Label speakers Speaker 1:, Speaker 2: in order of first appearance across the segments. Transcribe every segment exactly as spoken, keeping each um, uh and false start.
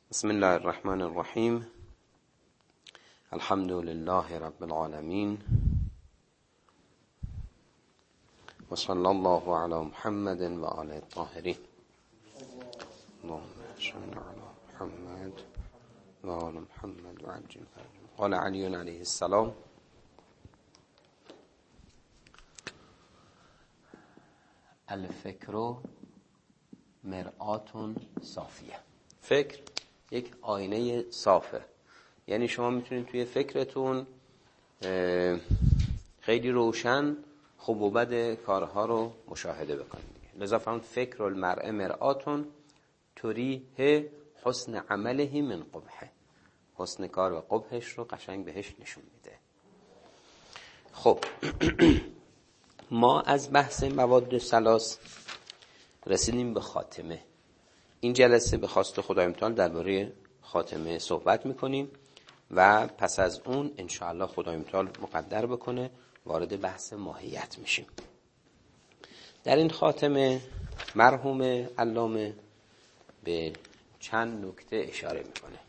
Speaker 1: بسم الله الرحمن الرحیم. الحمد لله رب العالمین و صلی الله علی محمد و آله الطاهرین. اللهم صل علی محمد و آل محمد و عجل فرجهم. قال علی علیه السلام: الفکر مرآة صافیه. فکر یک آینه صافه، یعنی شما میتونید توی فکرتون خیلی روشن خوب و بد کارها رو مشاهده بکنید. لذا فرمود فکر المرء مرآة تریه حسن عمله من قبحه. حسن کار و قبحش رو قشنگ بهش نشون میده. خب ما از بحث مواد ثلاث رسیدیم به خاتمه. این جلسه به خواست خدای متعال درباره خاتمه صحبت میکنیم و پس از اون انشاءالله خدای متعال مقدر بکنه وارد بحث ماهیت میشیم. در این خاتمه مرحوم علامه به چند نکته اشاره میکنه.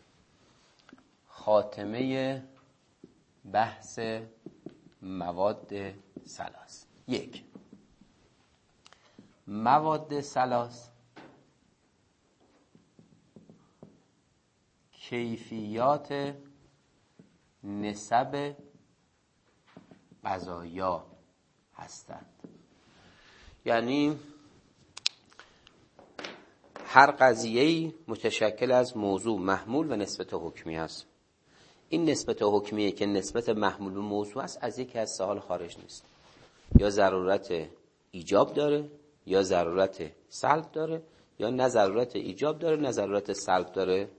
Speaker 1: خاتمه بحث مواد ثلاث. یک، مواد ثلاث کیفیات نسب قضایا هستند. یعنی هر قضیه‌ای متشکل از موضوع، محمول و نسبت حکمی است. این نسبت حکمیه که نسبت محمول و موضوع است از یکی از سه حال خارج نیست. یا ضرورت ایجاب داره، یا ضرورت سلب داره، یا نه ضرورت ایجاب داره نه ضرورت سلب داره.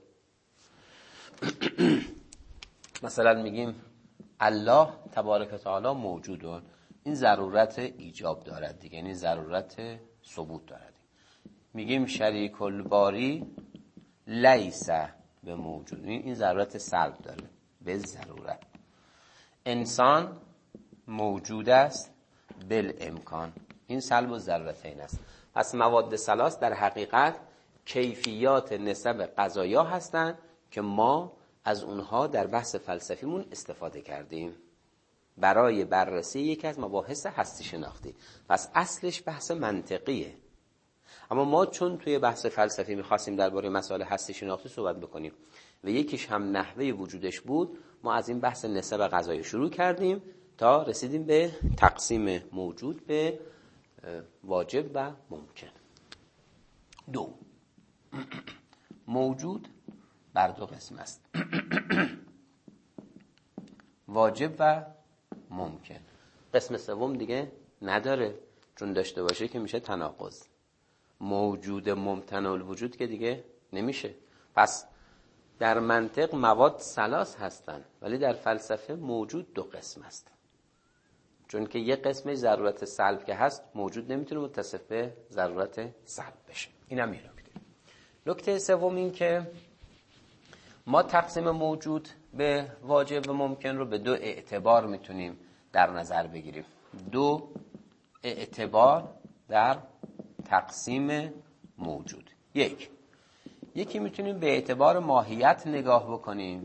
Speaker 1: مثلا میگیم الله تبارک و تعالی موجودون، این ضرورت ایجاب دارد دیگه، یعنی ضرورت ثبوت دارد. میگیم شریک الباری لیس به موجود، این ضرورت سلب داره به ضرورت. انسان موجود است بالامکان، این سلب و ضرورتین است. پس مواد ثلاث در حقیقت کیفیات نسب قضایا هستند که ما از اونها در بحث فلسفیمون استفاده کردیم برای بررسی یکی از مباحث هستی شناختی. پس اصلش بحث منطقیه، اما ما چون توی بحث فلسفی میخواستیم درباره مسائل هستی شناختی صحبت بکنیم و یکیش هم نحوه وجودش بود، ما از این بحث نسب قضایا شروع کردیم تا رسیدیم به تقسیم موجود به واجب و ممکن. دو، موجود بر دو قسم است: واجب و ممکن. قسم سوم دیگه نداره، چون داشته باشه که میشه تناقض. موجود ممتنع الوجود که دیگه نمیشه. پس در منطق مواد ثلاث هستن، ولی در فلسفه موجود دو قسم است، چون که یک قسمش ضرورت سلب که هست موجود نمیتونه متصف به ضرورت سلب بشه. اینم میره. نکته سوم این که ما تقسیم موجود به واجب و ممکن رو به دو اعتبار میتونیم در نظر بگیریم. دو اعتبار در تقسیم موجود. یک یکی میتونیم به اعتبار ماهیت نگاه بکنیم،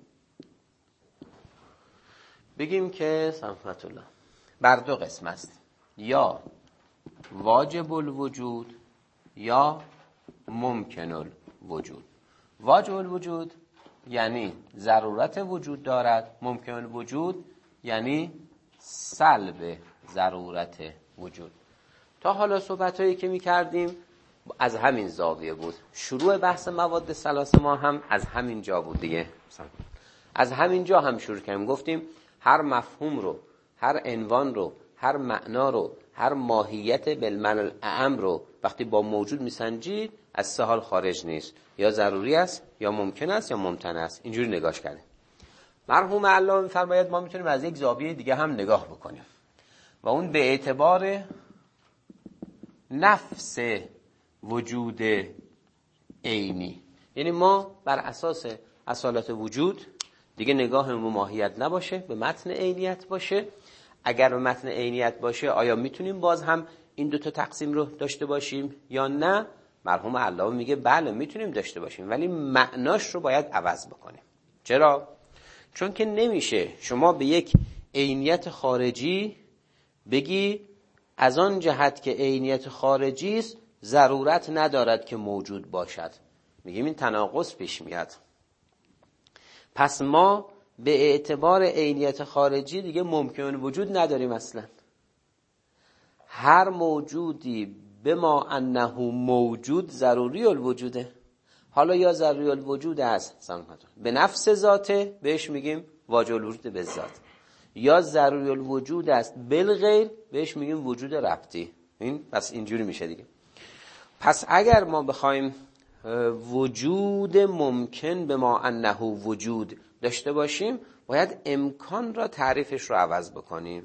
Speaker 1: بگیم که سمحت الله بر دو قسم است: یا واجب الوجود یا ممکن الوجود. واجب الوجود یعنی ضرورت وجود دارد، ممکن الوجود یعنی سلب ضرورت وجود. تا حالا صحبتایی که می‌کردیم از همین زاویه بود. شروع بحث مواد ثلاث ما هم از همین جا بود دیگه. از همین جا هم شروع کردیم، گفتیم هر مفهوم رو، هر عنوان رو، هر معنا رو، هر ماهیت بالمعنی الاعم رو وقتی با موجود میسنجید از سه حال خارج نیست: یا ضروری است، یا ممکن است، یا ممتنع است. اینجوری نگاش کردیم. مرحوم علامه می‌فرماید ما میتونیم از یک زاویه دیگه هم نگاه بکنیم و اون به اعتبار نفس وجود عینی. یعنی ما بر اساس اصالت وجود دیگه نگاهمون ماهیت نباشه، به متن عینیت باشه. اگر به متن عینیت باشه آیا میتونیم باز هم این دو تا تقسیم رو داشته باشیم یا نه؟ مرحوم علامه میگه بله میتونیم داشته باشیم، ولی معناش رو باید عوض بکنیم. چرا؟ چون که نمیشه شما به یک عینیت خارجی بگی از آن جهت که عینیت خارجی است ضرورت ندارد که موجود باشد. میگیم این تناقض پیش میاد. پس ما به اعتبار عینیت خارجی دیگه ممکن وجود نداریم اصلا. هر موجودی به ما انه موجود ضروری الوجوده. حالا یا ضروری الوجود است به نفس ذاته بهش میگیم واجب الوجود به ذات، یا ضروری الوجود است بالغیر بهش میگیم وجود ربطی. این پس اینجوری میشه دیگه. پس اگر ما بخوایم وجود ممکن به ما انه وجود داشته باشیم باید امکان را تعریفش رو عوض بکنیم.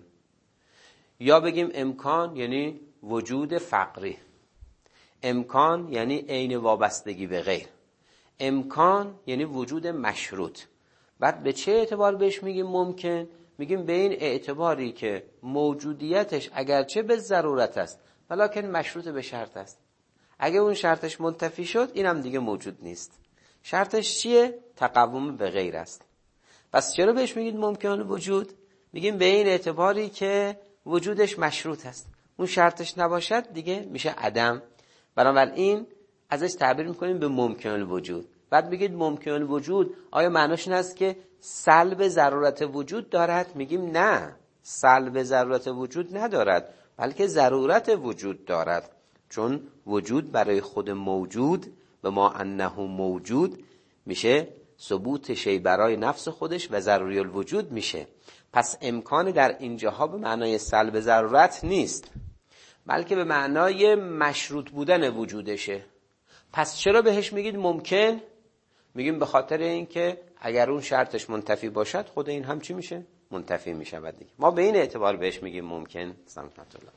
Speaker 1: یا بگیم امکان یعنی وجود فقری، امکان یعنی عین وابستگی به غیر، امکان یعنی وجود مشروط. بعد به چه اعتبار بهش میگیم ممکن؟ میگیم به این اعتباری که موجودیتش اگرچه به ضرورت است ولکن مشروط به شرط است. اگه اون شرطش منتفی شد اینم دیگه موجود نیست. شرطش چیه؟ تقوم به غیر است. پس چرا بهش میگید ممکن وجود؟ میگیم به این اعتباری که وجودش مشروط است، اون شرطش نباشد دیگه میشه عدم. بنابراین ازش تعبیر میکنیم به ممکن وجود. بعد میگید ممکن وجود آیا معناش این است که سلب ضرورت وجود دارد؟ میگیم نه، سلب ضرورت وجود ندارد، بلکه ضرورت وجود دارد. چون وجود برای خود موجود به ما انه موجود میشه ثبوت شی برای نفس خودش و ضروری الوجود میشه. پس امکان در اینجاها به معنای سلب ضرورت نیست، بلکه به معنای مشروط بودن وجودشه. پس چرا بهش میگید ممکن؟ میگیم به خاطر اینکه اگر اون شرطش منتفی باشد خود این هم چی میشه؟ منتفی میشه دیگه. ما به این اعتبار بهش میگیم ممکن. سمت الله.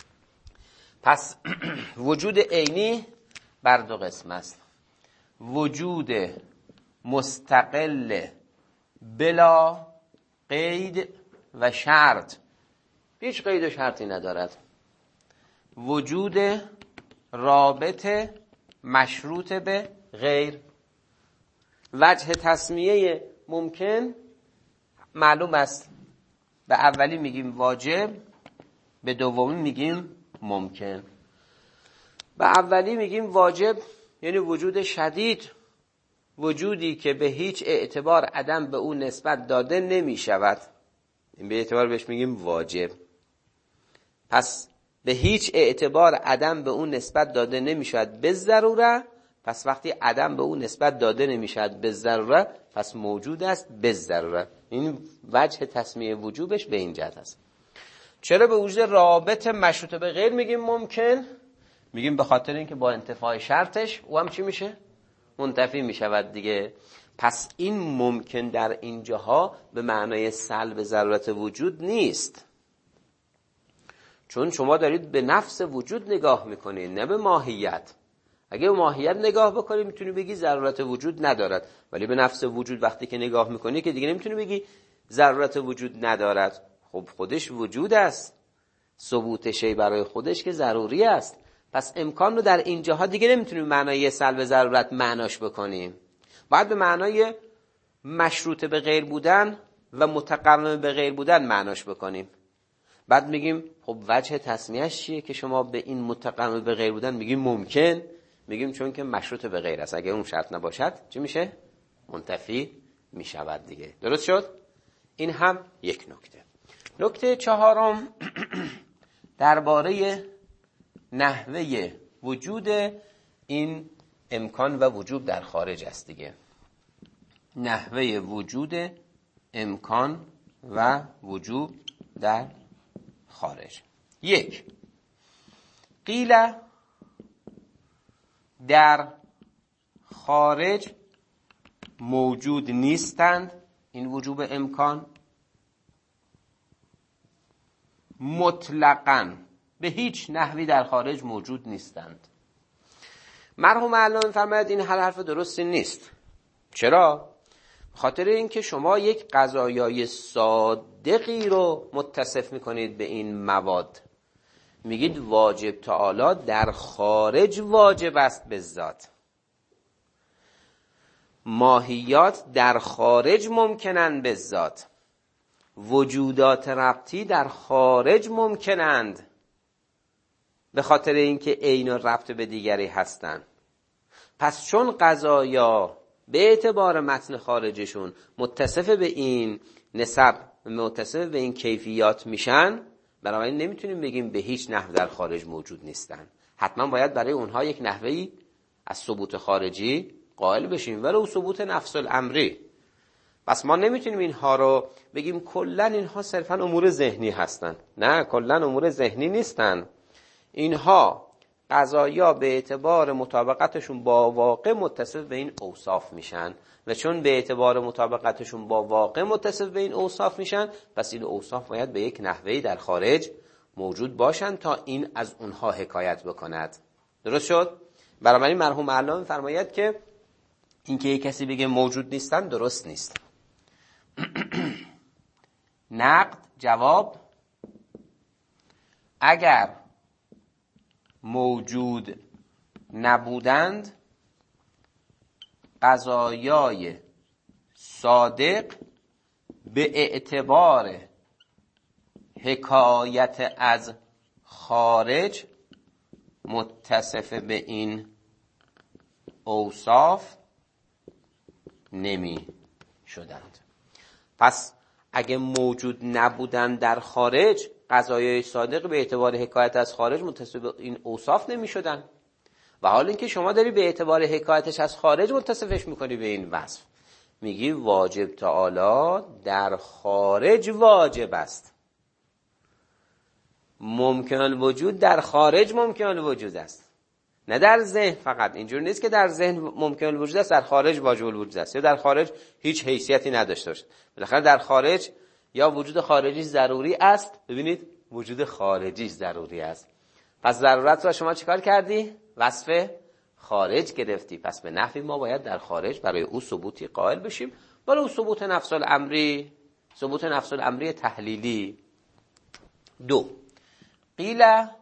Speaker 1: پس وجود عینی بر دو قسم است: وجود مستقل بلا قید و شرط، هیچ قید و شرطی ندارد. وجود رابط مشروط به غیر. وجه تسمیه ممکن معلوم است، به اولی میگیم واجب، به دومی میگیم ممکن. به اولی میگیم واجب یعنی وجود شدید، وجودی که به هیچ اعتبار عدم به اون نسبت داده نمی شود، این به اعتبار بهش میگیم واجب. پس به هیچ اعتبار عدم به اون نسبت داده نمی شود به ضروره. پس وقتی عدم به اون نسبت داده نمی شود به ضروره پس موجود است به ضروره. این وجه تسمیه وجوبش به این جهت است. چرا به وجود رابط مشروط به غیر میگیم ممکن؟ میگیم به خاطر اینکه با انتفاع شرطش او هم چی میشه؟ منتفی میشود دیگه. پس این ممکن در اینجاها به معنای سلب ضرورت وجود نیست، چون شما دارید به نفس وجود نگاه میکنید نه به ماهیت. اگه به ماهیت نگاه بکنی میتونی بگی ضرورت وجود ندارد، ولی به نفس وجود وقتی که نگاه میکنی که دیگه نمیتونی بگی ضرورت وجود ندارد. خب خودش وجود است، ثبوت شی برای خودش که ضروری است. پس امکان رو در اینجاها دیگه نمیتونیم معنای سلب ضرورت معناش بکنیم، باید به معنای مشروط به غیر بودن و متقوم به غیر بودن معناش بکنیم. بعد میگیم خب وجه تسمیهش چیه که شما به این متقوم به غیر بودن میگیم ممکن؟ میگیم چون که مشروط به غیر است، اگه اون شرط نباشد چی میشه؟ منتفی میشود دیگه. درست شد؟ این هم یک نکته. نکته چهارم درباره نحوه وجود این امکان و وجوب در خارج است دیگه. نحوه وجود امکان و وجوب در خارج. یک، قیل در خارج موجود نیستند این وجوب امکان، مطلقاً به هیچ نحوی در خارج موجود نیستند. مرحوم علامه فرماید این هر حرف درستی نیست. چرا؟ خاطر اینکه شما یک قضایای صادقی رو متصف میکنید به این مواد. میگید واجب تعالی در خارج واجب است به ذات، ماهیات در خارج ممکنند به ذات، وجودات ربطی در خارج ممکنند به خاطر اینکه عین و ربط به دیگری هستند. پس چون قضایا به اعتبار متن خارجشون متصف به این نسب، متصف به این کیفیات میشن، بنابراین نمیتونیم بگیم به هیچ نحو در خارج موجود نیستن. حتما باید برای اونها یک نحوی از ثبوت خارجی قائل بشیم، ولو ثبوت نفس الامری. پس ما نمیتونیم اینها رو بگیم کلا اینها صرفا امور ذهنی هستن. نه، کلا امور ذهنی نیستن. اینها قضایا به اعتبار مطابقتشون با واقع متصف به این اوصاف میشن و چون به اعتبار مطابقتشون با واقع متصف به این اوصاف میشن، پس این اوصاف باید به یک نحوهی در خارج موجود باشن تا این از اونها حکایت بکند. درست شد؟ بنابراین مرحوم علامه می‌فرماید که اینکه یک کسی بگه موجود نیستن درست نیست. نقد جواب: اگر موجود نبودند قضایای صادق به اعتبار حکایت از خارج متصف به این اوصاف نمی شدند. پس اگه موجود نبودن در خارج، قضایای صادق به اعتبار حکایت از خارج متصف به این اوصاف نمی شدن. و حال اینکه شما داری به اعتبار حکایتش از خارج متصفش میکنی به این وصف، میگی واجب تعالی در خارج واجب است، ممکن الوجود در خارج ممکن الوجود است، نه در ذهن فقط. اینجور نیست که در ذهن ممکن الوجود است در خارج واجب الوجود است، یا در خارج هیچ حیثیتی نداشته باشه. بالاخره در خارج یا وجود خارجی ضروری است. ببینید وجود خارجی ضروری است. پس ضرورت را شما چیکار کردی؟ وصف خارج گرفتی. پس به نحوی ما باید در خارج برای او ثبوتی قائل بشیم، ولی او ثبوت نفس الامری، ثبوت نفس الامری تحلیلی. دو، قیل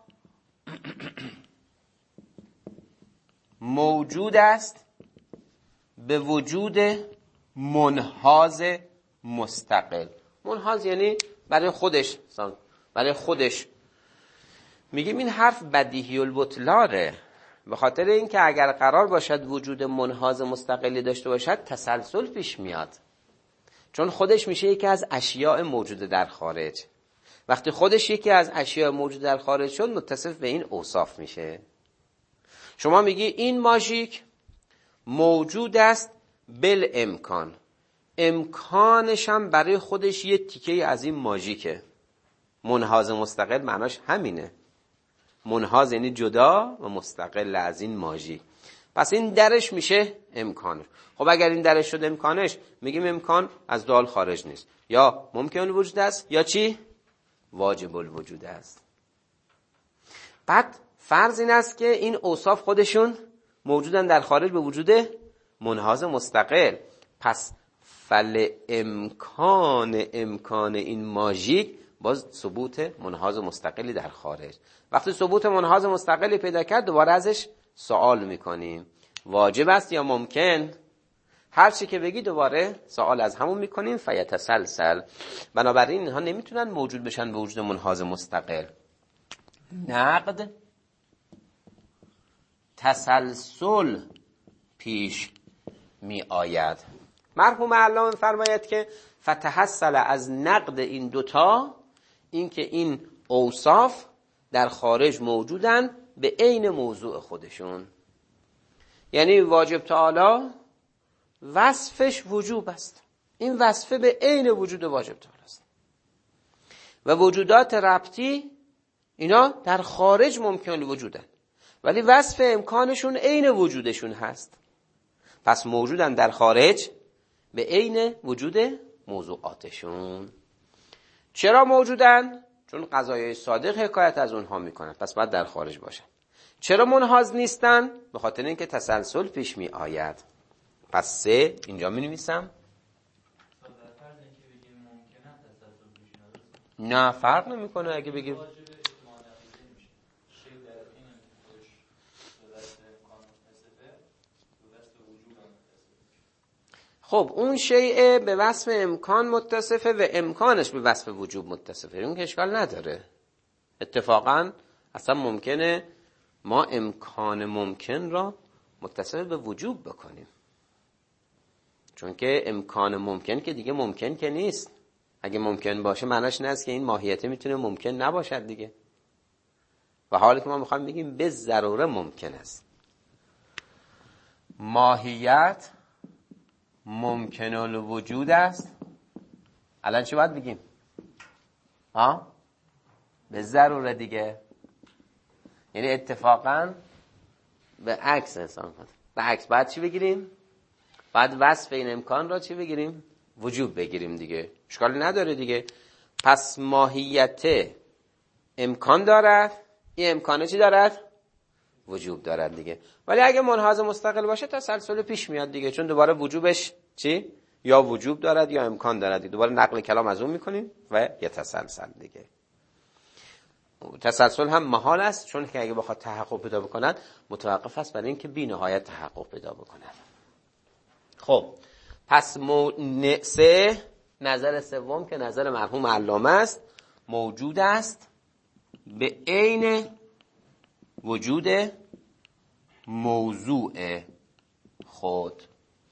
Speaker 1: موجود است به وجود منحاز مستقل. منحاز یعنی برای خودش، برای خودش. میگیم این حرف بدیهی البطلانه، به خاطر اینکه اگر قرار باشد وجود منحاز مستقلی داشته باشد تسلسل پیش میاد، چون خودش میشه یکی از اشیاء موجود در خارج. وقتی خودش یکی از اشیاء موجود در خارج شد متصف به این اوصاف میشه. شما میگی این ماژیک موجود است بل امکان، امکانش هم برای خودش یه تیکه از این ماژیکه. منحاز مستقل معناش همینه. منحاز یعنی جدا و مستقل از این ماژیک. پس این درش میشه امکانش. خب اگر این درش شد امکانش، میگیم امکان از دال خارج نیست، یا ممکن الوجود است یا چی؟ واجب الوجود است. بعد فرض این است که این اوصاف خودشون موجودن در خارج به وجود منحاز مستقل. پس فل امکان امکان این ماژیک باز ثبوت منحاز مستقلی در خارج. وقتی ثبوت منحاز مستقلی پیدا کرد دوباره ازش سوال میکنیم واجب است یا ممکن. هر چی که بگی دوباره سوال از همون میکنیم فیتسلسل. بنابراین اینها نمیتونن موجود بشن به وجود منحاز مستقل. نقد تسلسل پیش می آید. مرحوم علامه فرماید که فتحصل از نقد این دوتا این که این اوصاف در خارج موجودن به عین موضوع خودشون. یعنی واجب تعالی وصفش وجوب است، این وصفه به عین وجود واجب تعالی است، و وجودات ربطی اینا در خارج ممکن وجودن ولی وصف امکانشون عین وجودشون هست. پس موجودن در خارج به عین وجود موضوعاتشون. چرا موجودن؟ چون قضایای صادق حکایت از اونها میکنن، پس باید در خارج باشن. چرا منحاز نیستن؟ به خاطر اینکه تسلسل پیش می آید. پس سه اینجا می نویسم. نه فرق نمیکنه اگه بگیم خب اون شیء به وصف امکان متصفه و امکانش به وصف وجوب متصفه، اون که اشکال نداره. اتفاقا اصلا ممکنه ما امکان ممکن را متصف به وجوب بکنیم، چون که امکان ممکن که دیگه ممکن که نیست. اگه ممکن باشه معناش این است که این ماهیت میتونه ممکن نباشد دیگه، و حالی که ما میخوایم بگیم به ضروره ممکن است. ماهیت ممکن الوجود است. الان چی باید بگیم؟ ها؟ به ضروره دیگه. یعنی اتفاقا به عکس حساب کنیم. به عکس باید چی بگیریم؟ باید وصف این امکان را چی بگیریم؟ وجوب بگیریم دیگه. اشکالی نداره دیگه. پس ماهیت امکان دارد، این امکانه چی دارد؟ وجوب دارد دیگه. ولی اگه منحاز مستقل باشه تسلسل پیش میاد دیگه، چون دوباره وجوبش چی؟ یا وجوب دارد یا امکان دارد. دوباره نقل کلام از اون میکنیم و یه تسلسل دیگه. تسلسل هم محال است، چون که اگه بخواد تحقق پیدا بکند متوقف است برای اینکه بی نهایت تحقق پیدا بکند. خب پس مو... سه نظر سوم که نظر مرحوم علامه است، موجود است به عین وجود موضوع خود.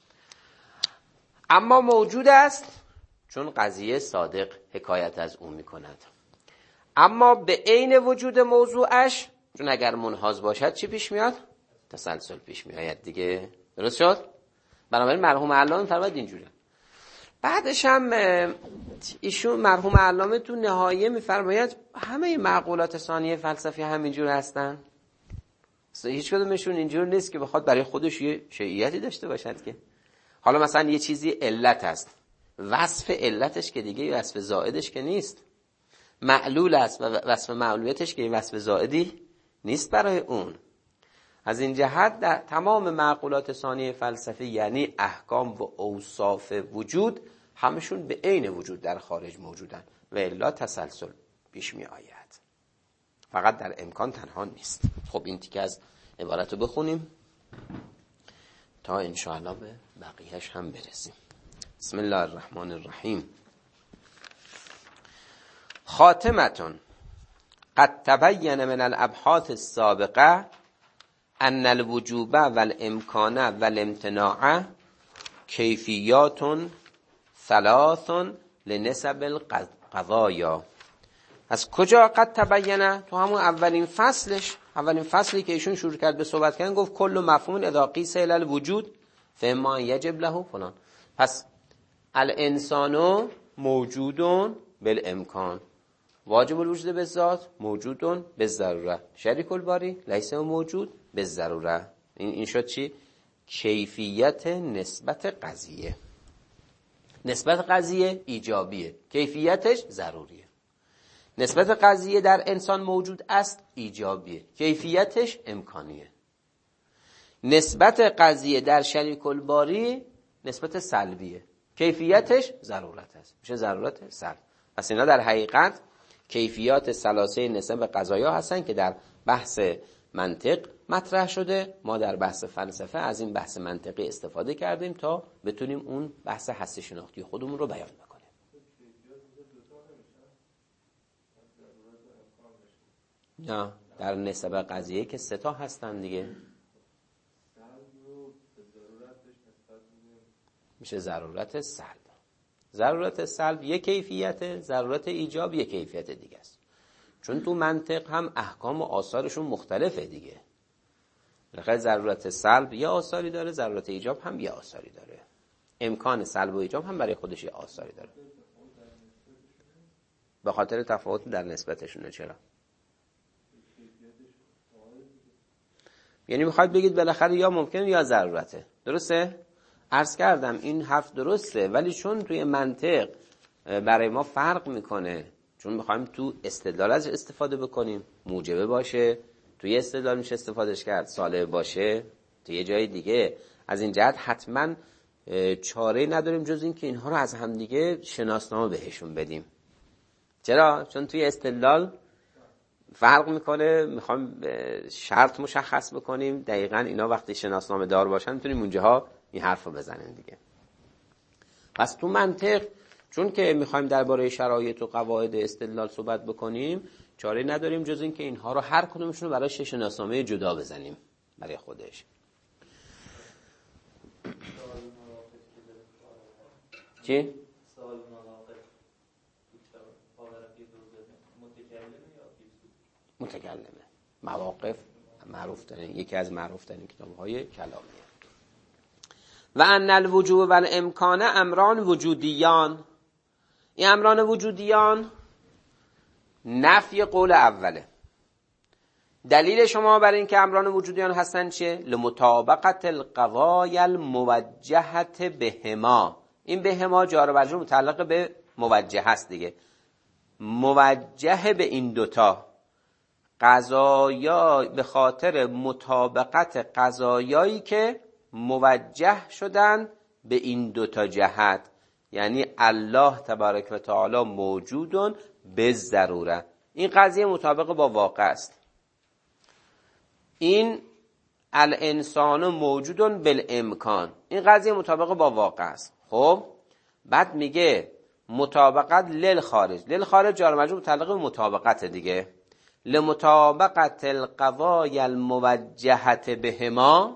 Speaker 1: اما موجود است چون قضیه صادق حکایت از اون میکند، اما به عین وجود موضوعش، چون اگر منحاز باشد چی پیش میاد؟ تسلسل پیش میآید دیگه. درست شد؟ بنابراین مرحوم علامه فرمود اینجوری. بعدش هم ایشون مرحوم علامه تو نهایه میفرماید همه معقولات ثانیه فلسفی همینجور هستن، هیچ کدومشون اینجور نیست که بخواد برای خودش یه شیعیتی داشته باشد که. حالا مثلا یه چیزی علت است، وصف علتش که دیگه وصف زائدش که نیست، معلول است و وصف معلولیتش که وصف زائدی نیست برای اون. از این جهت در تمام معقولات ثانیه فلسفی، یعنی احکام و اوصاف وجود، همشون به عین وجود در خارج موجودن و الا تسلسل پیش می آید، فقط در امکان تنها نیست. خب این تیکه از عبارت رو بخونیم تا انشاءالله به بقیهش هم برسیم. بسم الله الرحمن الرحیم. خاتمتون قد تبین من الابحاث السابقه ان الوجوب والامکان والامتناع کیفیات ثلاث لنسب القضایا. از کجا قد تبینه؟ تو همون اولین فصلش، اولین فصلی که ایشون شروع کرد به صحبت کردن، گفت کل مفهوم اذا قیس الی الوجود فما یجب له فلان. پس الانسان موجود بالامکان، واجب الوجود بالذات، موجود بالضروره، شریک الباری لیس موجود بالضروره. این این شد چی؟ کیفیت نسبت قضیه. نسبت قضیه ایجابیه، کیفیتش ضروریه. نسبت قضیه در انسان موجود است ایجابیه، کیفیتش امکانیه. نسبت قضیه در شریک الباری نسبت سلبیه، کیفیتش ضرورت است، میشه ضرورت سلب. پس اینا در حقیقت کیفیات ثلاثه نسب قضایا هستن که در بحث منطق مطرح شده. ما در بحث فلسفه از این بحث منطقی استفاده کردیم تا بتونیم اون بحث هستی شناختی خودمون رو بیان بکنیم. نه، در نسب قضیه که سه تا هستن دیگه، میشه ضرورت سلب. ضرورت سلب یک کیفیت، ضرورت ایجاب یک کیفیت دیگه است. چون تو منطق هم احکام و آثارشون مختلفه دیگه. لخاطر ضرورت سلب یه آثاری داره، ضرورت ایجاب هم یه آثاری داره. امکان سلب و ایجاب هم برای خودش یه آثاری داره. به خاطر تفاوت در نسبتشونه. چرا؟ یعنی میخواید بگید بالاخره یا ممکن یا ضرورته. درسته؟ عرض کردم این حرف درسته، ولی چون توی منطق برای ما فرق میکنه، چون میخوایم تو استدلال ازش استفاده بکنیم، موجبه باشه توی استدلال میشه استفادهش کرد، صالح باشه توی یه جای دیگه. از این جهت حتما چاره نداریم جز این که اینها رو از هم دیگه شناسنامه بهشون بدیم. چرا؟ چون توی استدلال فرق میکنه، میخوایم شرط مشخص بکنیم، دقیقاً اینا وقتی شناسنامه دار باشن میتونیم اونجاها این حرف رو بزنیم دیگه. پس تو منطق چون که میخوایم درباره شرایط و قواعد استدلال صحبت بکنیم، چاره نداریم جز این که اینها رو هر کدومشون رو برای شناسنامه جدا بزنیم برای خودش. چی؟ متکلمه. مواقف معروف ترین، یکی از معروف ترین کتاب‌های کلامیه. و ان الوجوب و الامکان امران وجودیان. این امران وجودیان نفی قول اوله. دلیل شما برای این که امران وجودیان هستن چیه؟ لمطابقت القضای الموجهه بهما. این بهما جار و مجرور متعلق به موجه هست دیگه، موجه به این دوتا قضایا، به خاطر مطابقت قضایایی که موجه شدن به این دوتا جهت، یعنی الله تبارک و تعالی موجودون به ضروره. این قضیه مطابق با واقع است. این الانسان موجودون بالامکان، این قضیه مطابق با واقع است. خب بعد میگه مطابقت للخارج. للخارج جار و مجرور متعلق به مطابقت دیگه. لمطابقت القضای الموجهه بهما،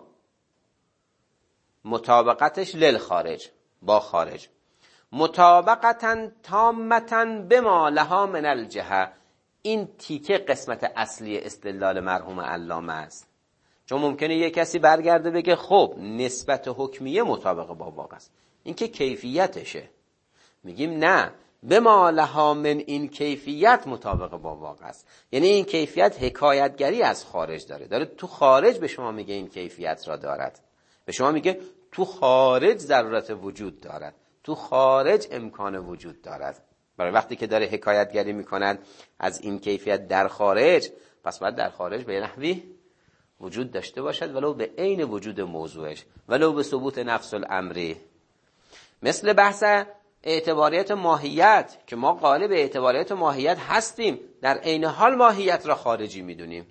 Speaker 1: مطابقتش للخارج با خارج. مطابقتا تامتا بما لها من الجهه. این تیکه قسمت اصلی استدلال مرحوم علامه است. چون ممکنه یه کسی برگرده بگه خب نسبت حکمیه مطابق با واقع است، این که کیفیتشه. میگیم نه، بما لها من این کیفیت مطابق با واقع است. یعنی این کیفیت حکایتگری از خارج داره، داره تو خارج به شما میگه این کیفیت را دارد، به شما میگه تو خارج ضرورت وجود دارد، تو خارج امکان وجود دارد. برای وقتی که داره حکایتگری میکند از این کیفیت در خارج، پس باید در خارج به نحوی وجود داشته باشد، ولو به عین وجود موضوعش، ولو به ثبوت نفس الامری. مثل بحث اعتباریت ماهیت که ما قالب اعتباریت ماهیت هستیم، در عین حال ماهیت را خارجی میدونیم.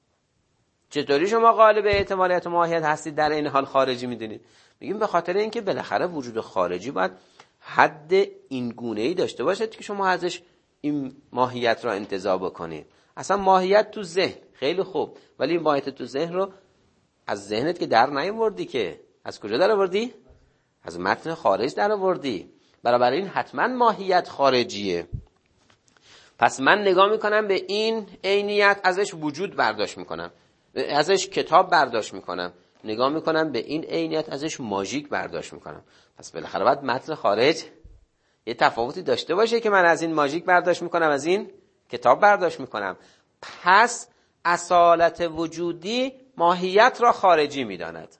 Speaker 1: چطوری شما قالب اعتباریت ماهیت هستید در عین حال خارجی میدونید؟ میگیم به خاطر اینکه بالاخره وجود خارجی باید حد این گونه‌ای داشته باشد که شما ازش این ماهیت را انتزاع بکنید. اصلا ماهیت تو ذهن خیلی خوب، ولی این ماهیت تو ذهن رو از ذهنت که در نیاوردی، که از کجا در آوردی؟ از متن خارج در آوردی. برابر این حتما ماهیت خارجیه. پس من نگاه میکنم به این عینیت، ازش وجود برداشت میکنم، ازش کتاب برداشت میکنم، نگاه میکنم به این عینیت ازش ماژیک برداشت میکنم. پس بالاخره باید متن خارج یه تفاوتی داشته باشه که من از این ماژیک برداشت میکنم، از این کتاب برداشت میکنم. پس اصالت وجودی ماهیت را خارجی میداند،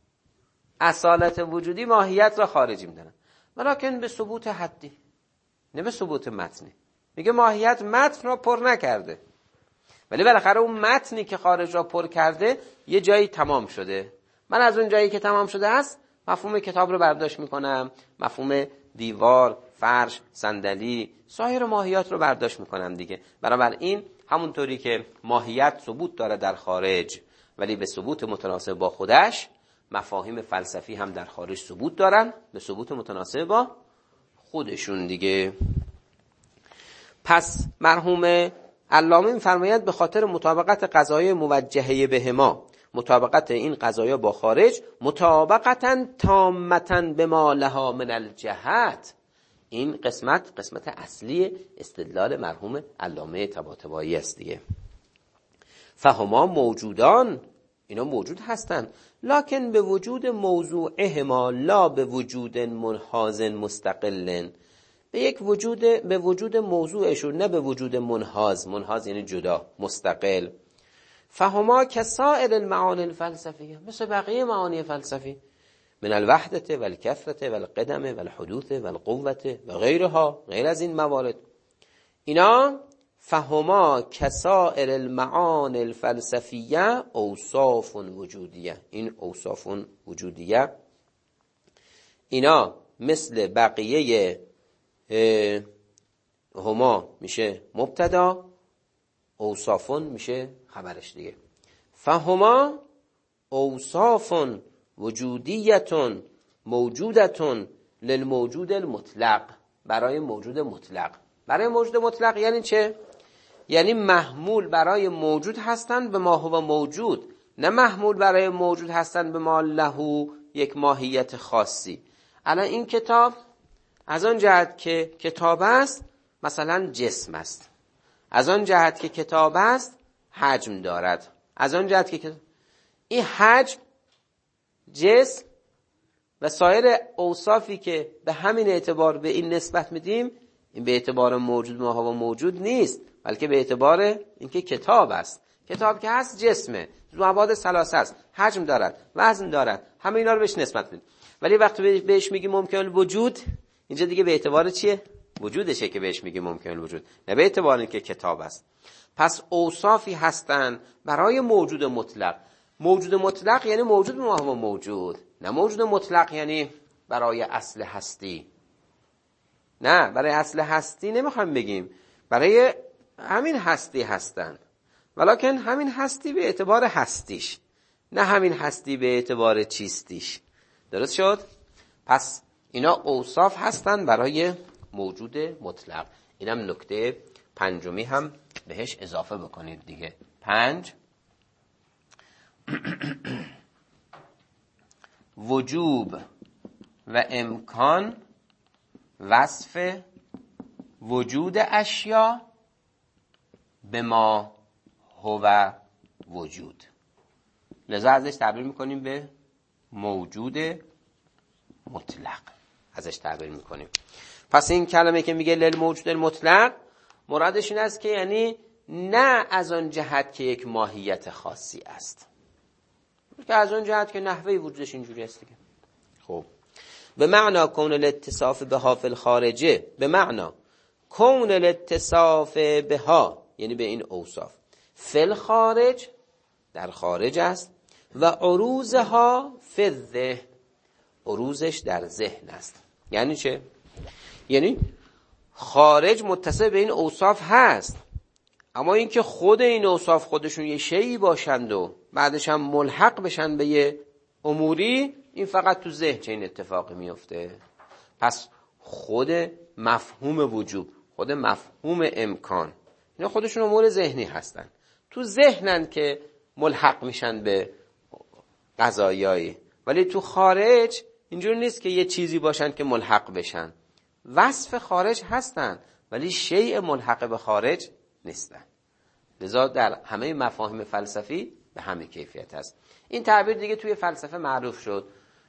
Speaker 1: اصالت وجودی ماهیت را خارجی میداند، ولیکن به ثبوت حدی، نه به ثبوت متنی. میگه ماهیت متن را پر نکرده، ولی بالاخره اون متنی که خارج را پر کرده یه جایی تمام شده. من از اون جایی که تمام شده است مفهوم کتاب رو برداشت میکنم، مفهوم دیوار، فرش، صندلی، سایر ماهیات رو برداشت میکنم دیگه. بنابراین همونطوری که ماهیت ثبوت داره در خارج ولی به ثبوت متناسب با خودش، مفاهیم فلسفی هم در خارج ثبوت دارن به ثبوت متناسب با خودشون دیگه. پس مرحوم علامه می‌فرماید به خاطر مطابقت قضایای موجهه بهما، مطابقت این قضایا با خارج، مطابقتا تامتا بما لها من الجهات. این قسمت قسمت اصلی استدلال مرحوم علامه طباطبایی است دیگه. فهما موجودان، اینا موجود هستند، لکن به وجود موضوعهما لا به وجود منحاز مستقل. به یک وجود، به وجود موضوعشون، نه به وجود منحاز. منحاز یعنی جدا، مستقل. فهما کسائر المعانی الفلسفیه، مثل بقیه معانی فلسفی، من الوحدت و الکثرت و القدم و الحدوث و القوت و غیرها، غیر از این موارد. اینا فهما کسائر المعانی الفلسفیه اوصاف وجودیه. این اوصاف وجودیه اینا مثل بقیه هما میشه مبتدا، اوصافون میشه خبرش دیگه. فهما اوصاف وجودیتون موجودتون للموجود المطلق، برای موجود مطلق. برای موجود مطلق یعنی چه؟ یعنی محمول برای موجود هستند به ما هو موجود، نه محمول برای موجود هستند به ما له یک ماهیت خاصی. الان این کتاب از آن جهت که کتاب است مثلا جسم است، از آن جهت که کتاب است حجم دارد، از آن جهت که کتاب... این حجم، جسم و سایر اوصافی که به همین اعتبار به این نسبت میدیم، این به اعتبار موجود ما هو موجود نیست، بلکه به اعتبار اینکه کتاب است. کتاب که هست جسمه، مواد ثلاثه است، حجم دارد، وزن دارد، همه اینا رو بهش نسبت میدیم. ولی وقتی بهش میگی ممکن الوجود، اینجا دیگه به اعتبار چیه؟ وجودشه که بهش میگی ممکن الوجود، نه به اعتبار اینکه کتاب است. پس اوصافی هستن برای موجود مطلق. موجود مطلق یعنی موجود ما هو موجود، نه موجود مطلق یعنی برای اصل هستی. نه، برای اصل هستی نمیخوایم بگیم، برای همین هستی هستن، ولکن همین هستی به اعتبار هستیش، نه همین هستی به اعتبار چیستیش. درست شد؟ پس اینا اوصاف هستن برای موجود مطلق. اینم نکته پنجمی هم بهش اضافه بکنید دیگه. پنج، وجوب و امکان وصف وجود اشیا به ما هو وجود. لذا ازش تعبیر میکنیم به موجود مطلق، ازش تعبیر میکنیم. پس این کلمه که میگه للموجود المطلق، مرادش این است که یعنی نه از آن جهت که یک ماهیت خاصی است، که از آن جهت که نحوه وجودش اینجوری است دیگه. خب به معنا کون الاتصاف بها فی الخارجه، به معنا کون الاتصاف بها یعنی به این اوصاف، فی الخارج در خارج است، و عروضها فی الذهن عروضش در ذهن است. یعنی چه؟ یعنی خارج متصل به این اوصاف هست، اما اینکه خود این اوصاف خودشون یه شیئی باشند و بعدش هم ملحق بشن به یه اموری، این فقط تو ذهن چه این اتفاقی میفته. پس خود مفهوم وجوب، خود مفهوم امکان، اینا خودشون امور ذهنی هستن، تو ذهنن که ملحق میشن به قضایایی. ولی تو خارج اینجور نیست که یه چیزی باشن که ملحق بشن. وصف خارج هستن ولی شیء ملحق به خارج نیستن. لذا در همه مفاهیم فلسفی به همه کیفیت هست. این تعبیر دیگه توی فلسفه معروف شد،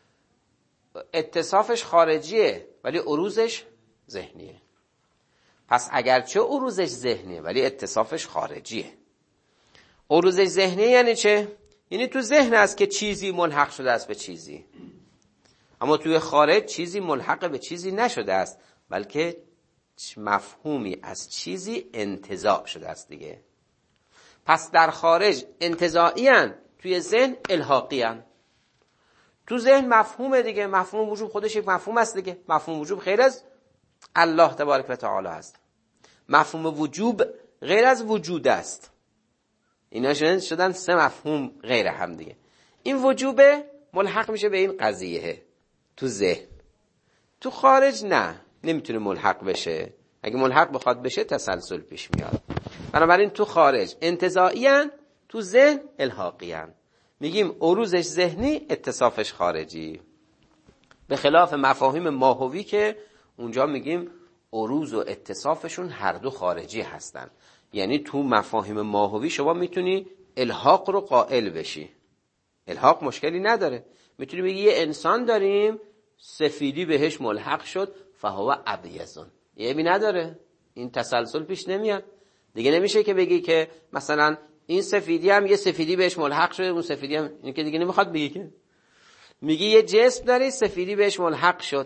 Speaker 1: اتصافش خارجیه ولی عروضش ذهنیه. پس اگرچه عروضش ذهنیه ولی اتصافش خارجیه. عروضش ذهنیه یعنی چه؟ یعنی تو ذهن است که چیزی ملحق شده است به چیزی، اما توی خارج چیزی ملحق به چیزی نشده است، بلکه مفهومی از چیزی انتزاع شده است دیگه. پس در خارج انتزاعی ان، توی ذهن الحاقی ان. تو ذهن مفهومه دیگه، مفهوم وجود خودش یک مفهوم است دیگه. مفهوم وجود غیر از الله تبارک و تعالی است. مفهوم وجوب غیر از وجود است. اینا شدن سه مفهوم غیر هم دیگه. این وجوب ملحق میشه به این قضیه تو ذهن. تو خارج نه، نمیتونه ملحق بشه. اگه ملحق بخواد بشه تسلسل پیش میاد. بنابراین تو خارج انتزاعی ان، تو ذهن الحاقی ان. میگیم عروضش ذهنی، اتصافش خارجی. به خلاف مفاهیم ماهوی که اونجا میگیم عروض و اتصافشون هر دو خارجی هستن. یعنی تو مفاهیم ماهوی شما میتونی الحاق رو قائل بشی، الحاق مشکلی نداره. میتونی بگی یه انسان داریم سفیدی بهش ملحق شد فهو ابیضون، یه عیبی نداره، این تسلسل پیش نمیاد دیگه. نمیشه که بگی که مثلا این سفیدی هم یه سفیدی بهش ملحق شده، اون سفیدی هم، این که دیگه نمیخواد بگی که. میگی یه جسم داری سفیدی بهش ملحق شد.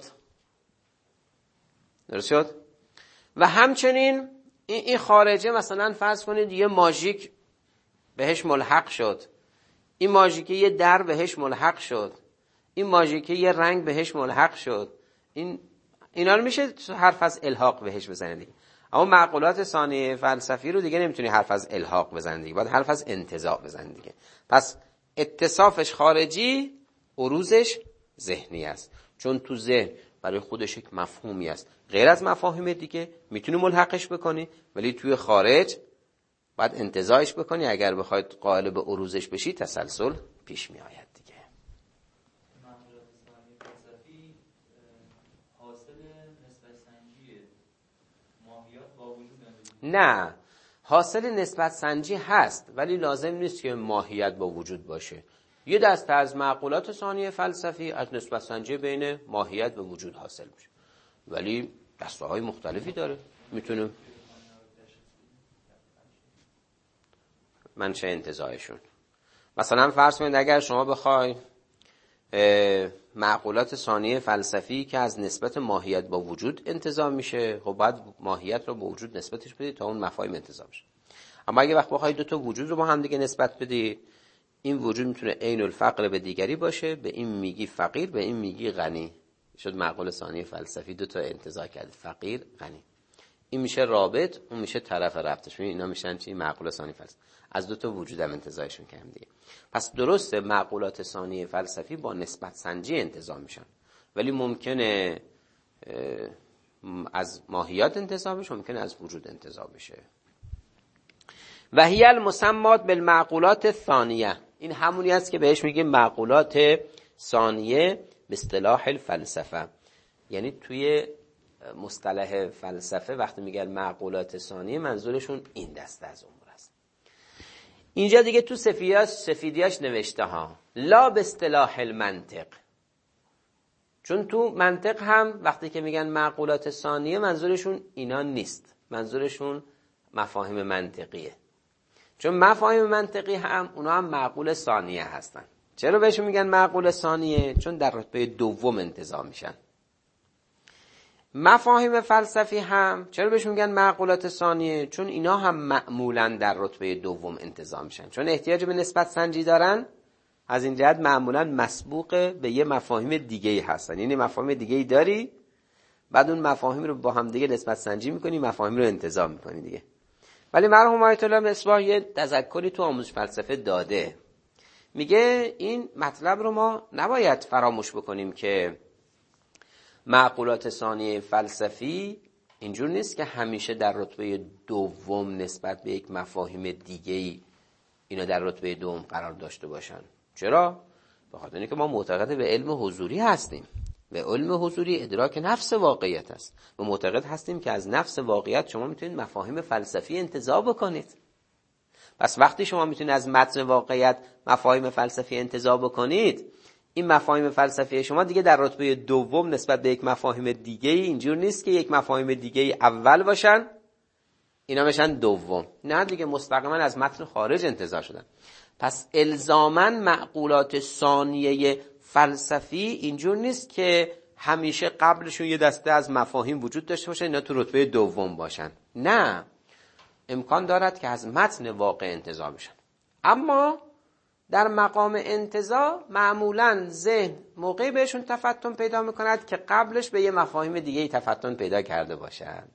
Speaker 1: درست شد؟ و همچنین این خارجه مثلا فرض کنید یه ماژیک بهش ملحق شد، این ماژیکه یه در بهش ملحق شد، این ماژیکه یه رنگ بهش ملحق شد. این اینا رو میشه حرف از الحاق بهش بزنید دیگه. اما معقولات ثانی فلسفی رو دیگه نمیتونی حرف از الحاق بزنید دیگه، باید حرف از انتزاع بزنید دیگه. پس اتصافش خارجی، عروضش ذهنی است. چون تو ذهن برای خودش یک مفهومی است. غیر از مفاهیم دیگه میتونی ملحقش بکنی، ولی توی خارج باید انتزاعش بکنی. اگر بخواید قائل به عروضش بشی تسلسل پیش می آید دیگه.
Speaker 2: معمولات ثانی فلسفی حاصل نسبت سنجی ماهیات با وجود
Speaker 1: نه، حاصل نسبت سنجی هست ولی لازم نیست که ماهیت با وجود باشه. یه دسته از معقولات ثانی فلسفی از نسبت سنجی بین ماهیت به وجود حاصل میشه، ولی دسته های مختلفی داره. میتونه منشأ انتزاعشون، مثلا فرض کنید اگر شما بخوای معقولات ثانی فلسفی که از نسبت ماهیت با وجود انتزاع میشه، خب باید ماهیت رو با وجود نسبتش بدید تا اون مفاهیم انتزاع بشه. اما اگه وقت بخوای دو تا وجود رو با هم دیگه نسبت بدی، این وجود میتونه عین الفقر به دیگری باشه، به این میگی فقیر، به این میگی غنی. شد معقول ثانی فلسفی دو تا انتزاع کرده، فقیر غنی. این میشه رابط، اون میشه طرف ربطش. اینا میشن چی؟ معقول ثانی فلسفی. از دو تا وجود هم انتزاعشون کردیم دیگه. پس درسته معقولات ثانی فلسفی با نسبت سنجی انتزاع میشن، ولی ممکنه از ماهیات انتزاع بشه، ممکنه از وجود انتزاع بشه. و هی المسمات بالمعقولات الثانیه، این همونی است که بهش میگیم معقولات ثانیه به اصطلاح الفلسفه. یعنی توی مصطلح فلسفه وقتی میگن معقولات ثانیه منظورشون این دسته از امور است. اینجا دیگه تو سفیدیاش سفیدیاش نوشته ها لا به اصطلاح المنطق، چون تو منطق هم وقتی که میگن معقولات ثانیه منظورشون اینا نیست، منظورشون مفاهیم منطقیه. چون مفاهیم منطقی هم اونا هم معقول ثانیه هستن. چرا بهشون میگن معقول ثانیه؟ چون در رتبه دوم انتزاع میشن. مفاهیم فلسفی هم چرا بهشون میگن معقولات ثانیه؟ چون اینا هم معمولا در رتبه دوم انتزاع میشن، چون احتیاج به نسبت سنجی دارن. از این جهت معمولا مسبوق به یه مفاهیم دیگه‌ای هستن. یعنی مفاهیم دیگه‌ای داری، بعد اون مفاهیم رو با هم دیگه نسبت سنجی میکنی، مفاهیم رو انتزاع میکنی دیگه. ولی مرحوم آیت الله مصباح یه تذکری تو آموزش فلسفه داده، میگه این مطلب رو ما نباید فراموش بکنیم که معقولات ثانی فلسفی اینجور نیست که همیشه در رتبه دوم نسبت به یک مفاهیم دیگه‌ای اینا در رتبه دوم قرار داشته باشن. چرا؟ به خاطر اینکه ما معتقد به علم حضوری هستیم. به علم حضوری ادراک نفس واقعیت است. ما معتقد هستیم که از نفس واقعیت شما میتونید مفاهیم فلسفی انتزاع بکنید. پس وقتی شما میتونید از متن واقعیت مفاهیم فلسفی انتزاع بکنید، این مفاهیم فلسفی شما دیگه در رتبه دوم نسبت به یک مفاهیم دیگه ای اینجور نیست که یک مفاهیم دیگه ای اول باشن اینا بشن دوم. نه دیگه، مستقیما از متن خارج انتزاع شدن. پس الزاماً معقولات ثانیه فلسفی اینجور نیست که همیشه قبلشون یه دسته از مفاهیم وجود داشته باشه اینا تو رتبه دوم باشن. نه، امکان دارد که از متن واقع انتزاع بشن. اما در مقام انتزاع معمولاً ذهن موقعی بهشون تفتن پیدا میکند که قبلش به یه مفاهیم دیگه تفتن پیدا کرده باشن.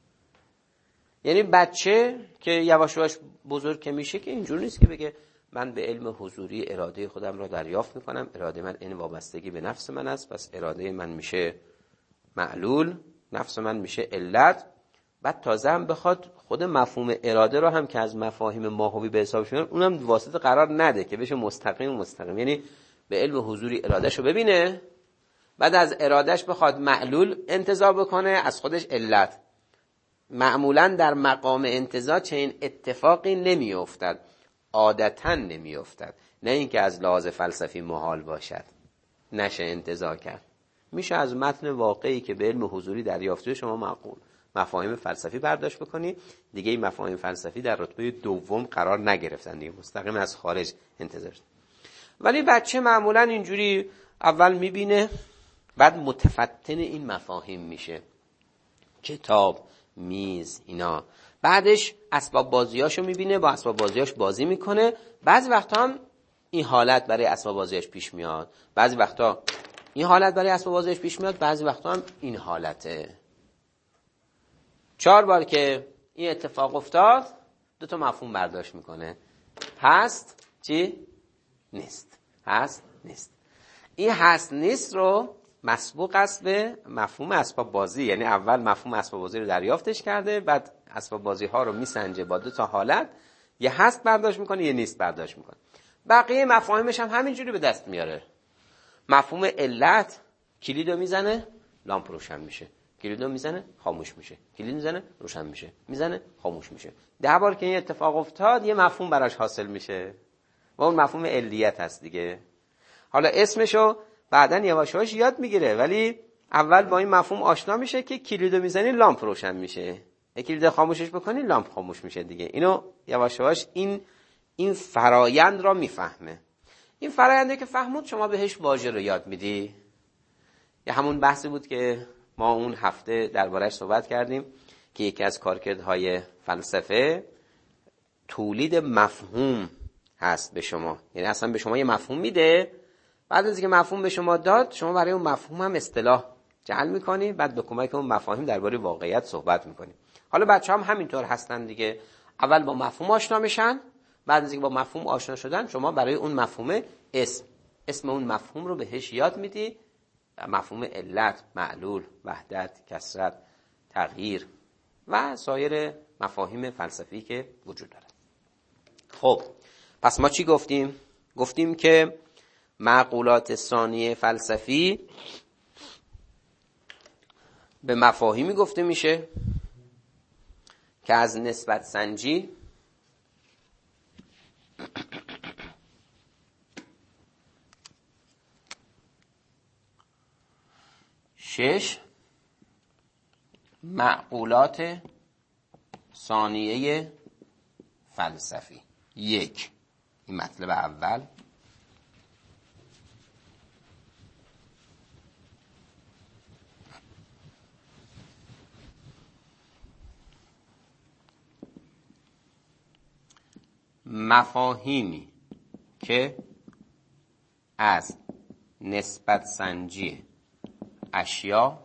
Speaker 1: یعنی بچه که یواش یواش بزرگ که میشه که اینجور نیست که بگه من به علم حضوری اراده خودم را دریافت میکنم، اراده من این وابستگی به نفس من است، پس اراده من میشه معلول، نفس من میشه علت. بعد تازه هم بخواد خود مفهوم اراده رو هم که از مفاهیم ماهوی به حسابش میاد اونم واسطه قرار نده که بشه مستقیم مستقیم. یعنی به علم حضوری ارادهشو ببینه، بعد از ارادهش بخواد معلول انتزاع بکنه، از خودش علت. معمولا در مقام انتزاع چنین اتفاقی نمیافتد، عادتا نمیافتد. نه اینکه از لحاظ فلسفی محال باشد نشه انتزاع کرد، میشه از متن واقعی که به علم حضوری دریافته شما معقول مفاهیم فلسفی برداشت بکنی دیگه. این مفاهیم فلسفی در رتبه دوم قرار نگرفتن دیگه، مستقیم از خارج انتزاع شدن. ولی بچه معمولا اینجوری اول میبینه، بعد متفتن این مفاهیم میشه، کتاب، میز، اینا. بعدش اسباب بازیاشو میبینه، با اسباب بازیاش بازی میکنه. بعضی وقتا هم این حالت برای اسباب بازیاش پیش میاد، بعضی وقتا این حالت برای اسباب بازیاش پیش میاد، بعضی وقتا هم این حالته. چهار بار که این اتفاق افتاد دو تا مفهوم برداشت میکنه، هست چی؟ نیست. هست نیست. این هست نیست رو مسبوق است به مفهوم اسباب بازی، یعنی اول مفهوم اسباب بازی رو دریافتش کرده، بعد اسباب بازی ها رو میسنجه با دو تا حالت، یه هست برداشت میکنه یه نیست برداشت میکنه. بقیه مفاهیمش هم همینجوری به دست میاره. مفهوم علت، کلیدو میزنه لامپ روشن میشه، کلیدو میزنه خاموش میشه، کلید میزنه روشن میشه، میزنه خاموش میشه. ده بار که این اتفاق افتاد یه مفهوم براش حاصل میشه و اون مفهوم علیت هست دیگه. حالا اسمشو بعداً یواش یواش یاد میگیره، ولی اول با این مفهوم آشنا میشه که کلیدو میزنی لامپ روشن میشه، کلیدو خاموشش بکنی لامپ خاموش میشه دیگه. اینو یواش یواش این این فرایند را میفهمه. این فراینده که فهمود شما بهش واژه رو یاد میدی. یا همون بحثی بود که ما اون هفته درباره‌اش صحبت کردیم که یکی از کارکردهای فلسفه تولید مفهوم هست به شما. یعنی اصلا به شما یه مفهوم میده، بعد از اینکه مفهوم به شما داد شما برای اون مفهوم هم اصطلاح جعل میکنی، بعد به کمک اون مفاهیم درباره واقعیت صحبت میکنی. حالا بچه‌ها هم همینطور هستن دیگه، اول با مفهوم آشنا میشن، بعد از اینکه با مفهوم آشنا شدن شما برای اون مفهوم اسم اسم اون مفهوم رو بهش یاد میدی، مفهوم علت، معلول، وحدت، کثرت، تغییر و سایر مفاهیم فلسفی که وجود داره. خب پس ما چی گفتیم؟ گفتیم که معقولات ثانیه فلسفی به مفاهیمی گفته میشه که از نسبت سنجی شش معقولات ثانیه فلسفی. یک، این مطلب اول. مفاهیمی که از نسبت سنجی اشیا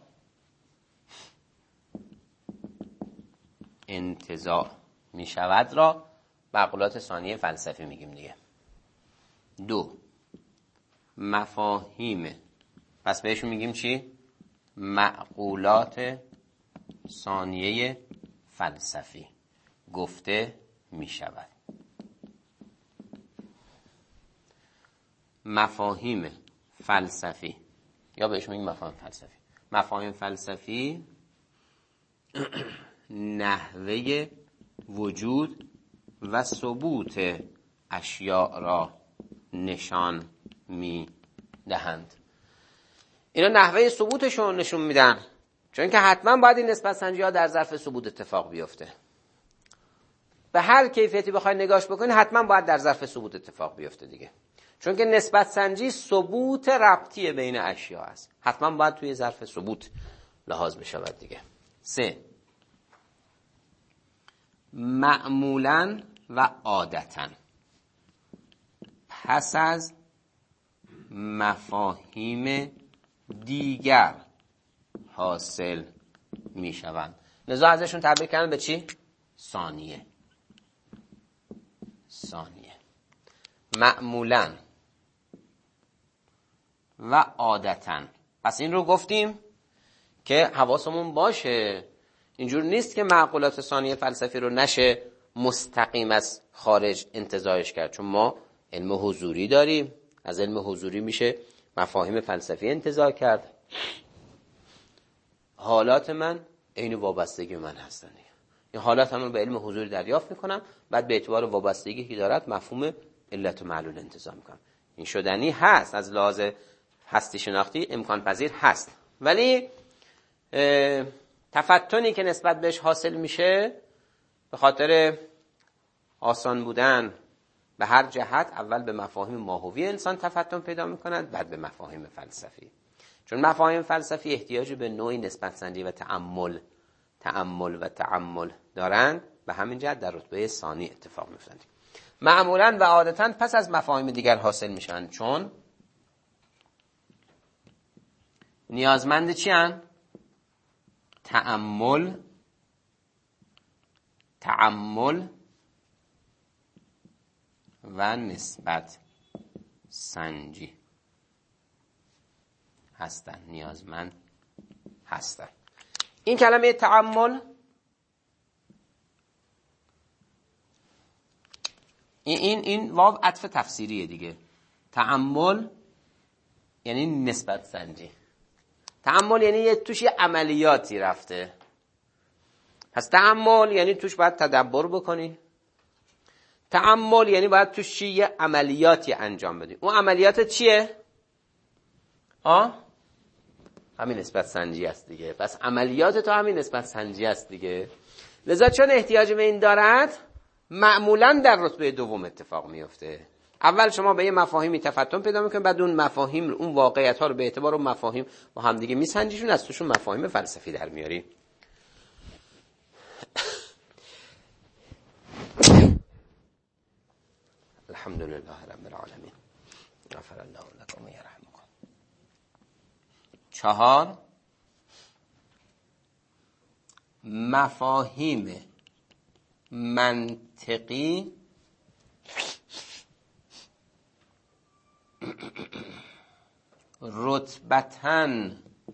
Speaker 1: انتزاع می شود را معقولات ثانیه فلسفی میگیم دیگه. دو، مفاهیم، پس بهشون میگیم چی؟ معقولات ثانیه فلسفی گفته می شود. مفاهیم فلسفی یا بهش میگیم مفاهیم فلسفی. مفاهیم فلسفی نحوه وجود و ثبوت اشیاء را نشان می دهند. اینا نحوه ثبوتشون نشون میدن، چون که حتما باید این نسبت سنجی ها در ظرف ثبوت اتفاق بیفته. به هر کیفیتی بخوای نگاش بکنی حتما باید در ظرف ثبوت اتفاق بیفته دیگه، چون که نسبت سنجی ثبوت ربطی بین اشیا است، حتما باید توی ظرف ثبوت لحاظ بشود دیگه. سه، معمولاً و عادتاً پس از مفاهیم دیگر حاصل می شوند. لذا ازشون تعبیر کردن به چی؟ ثانیه. ثانیه معمولاً و عادتاً. پس این رو گفتیم که حواسمون باشه، اینجور نیست که معقولات ثانیه فلسفی رو نشه مستقیم از خارج انتزاعش کرد، چون ما علم حضوری داریم، از علم حضوری میشه مفاهیم فلسفی انتزاع کرد. حالات من عین وابستگی من هستن، این حالات همون به علم حضوری دریافت میکنم، بعد به اعتبار وابستگی که دارد مفهوم علت و معلول انتزاع میکنم. این شدنی هست، از لحاظ هستی شناختی امکان پذیر هست، ولی تفتنی که نسبت بهش حاصل میشه به خاطر آسان بودن به هر جهت اول به مفاهیم ماهوی انسان تفتن پیدا میکند، بعد به مفاهیم فلسفی. چون مفاهیم فلسفی احتیاج به نوعی نسبت سنجی و تأمل تأمل و تأمل دارند، به همین جهت در رتبه ثانی اتفاق میفتند. معمولاً و عادتاً پس از مفاهیم دیگر حاصل میشن، چون نیازمند چی هن؟ تأمل تأمل و نسبت سنجی هستن، نیازمند هستن. این کلمه تأمل این این این واو عطف تفسیریه دیگه. تأمل یعنی نسبت سنجی. تأمل یعنی یه توش یه عملیاتی رفته. پس تأمل یعنی توش باید تدبر بکنی. تأمل یعنی باید توش چی یه عملیاتی انجام بدی. اون عملیات چیه؟ آه؟ همین نسبت سنجی است دیگه. پس عملیات تو همین نسبت سنجی است دیگه. لذا چون احتیاج به این دارد معمولا در رتبه دوم اتفاق میفته. اول شما به یه مفاهیمی تفتن پیدا میکنید، بعد اون مفاهیم اون واقعیت ها رو به اعتبار اون مفاهیم با هم دیگه میسنجیشون، از توشون مفاهیم فلسفی در میاری. الحمدلله رب العالمین. غفر الله لكم و یرحمکم. چهار، مفاهیم منطقی رتبتاً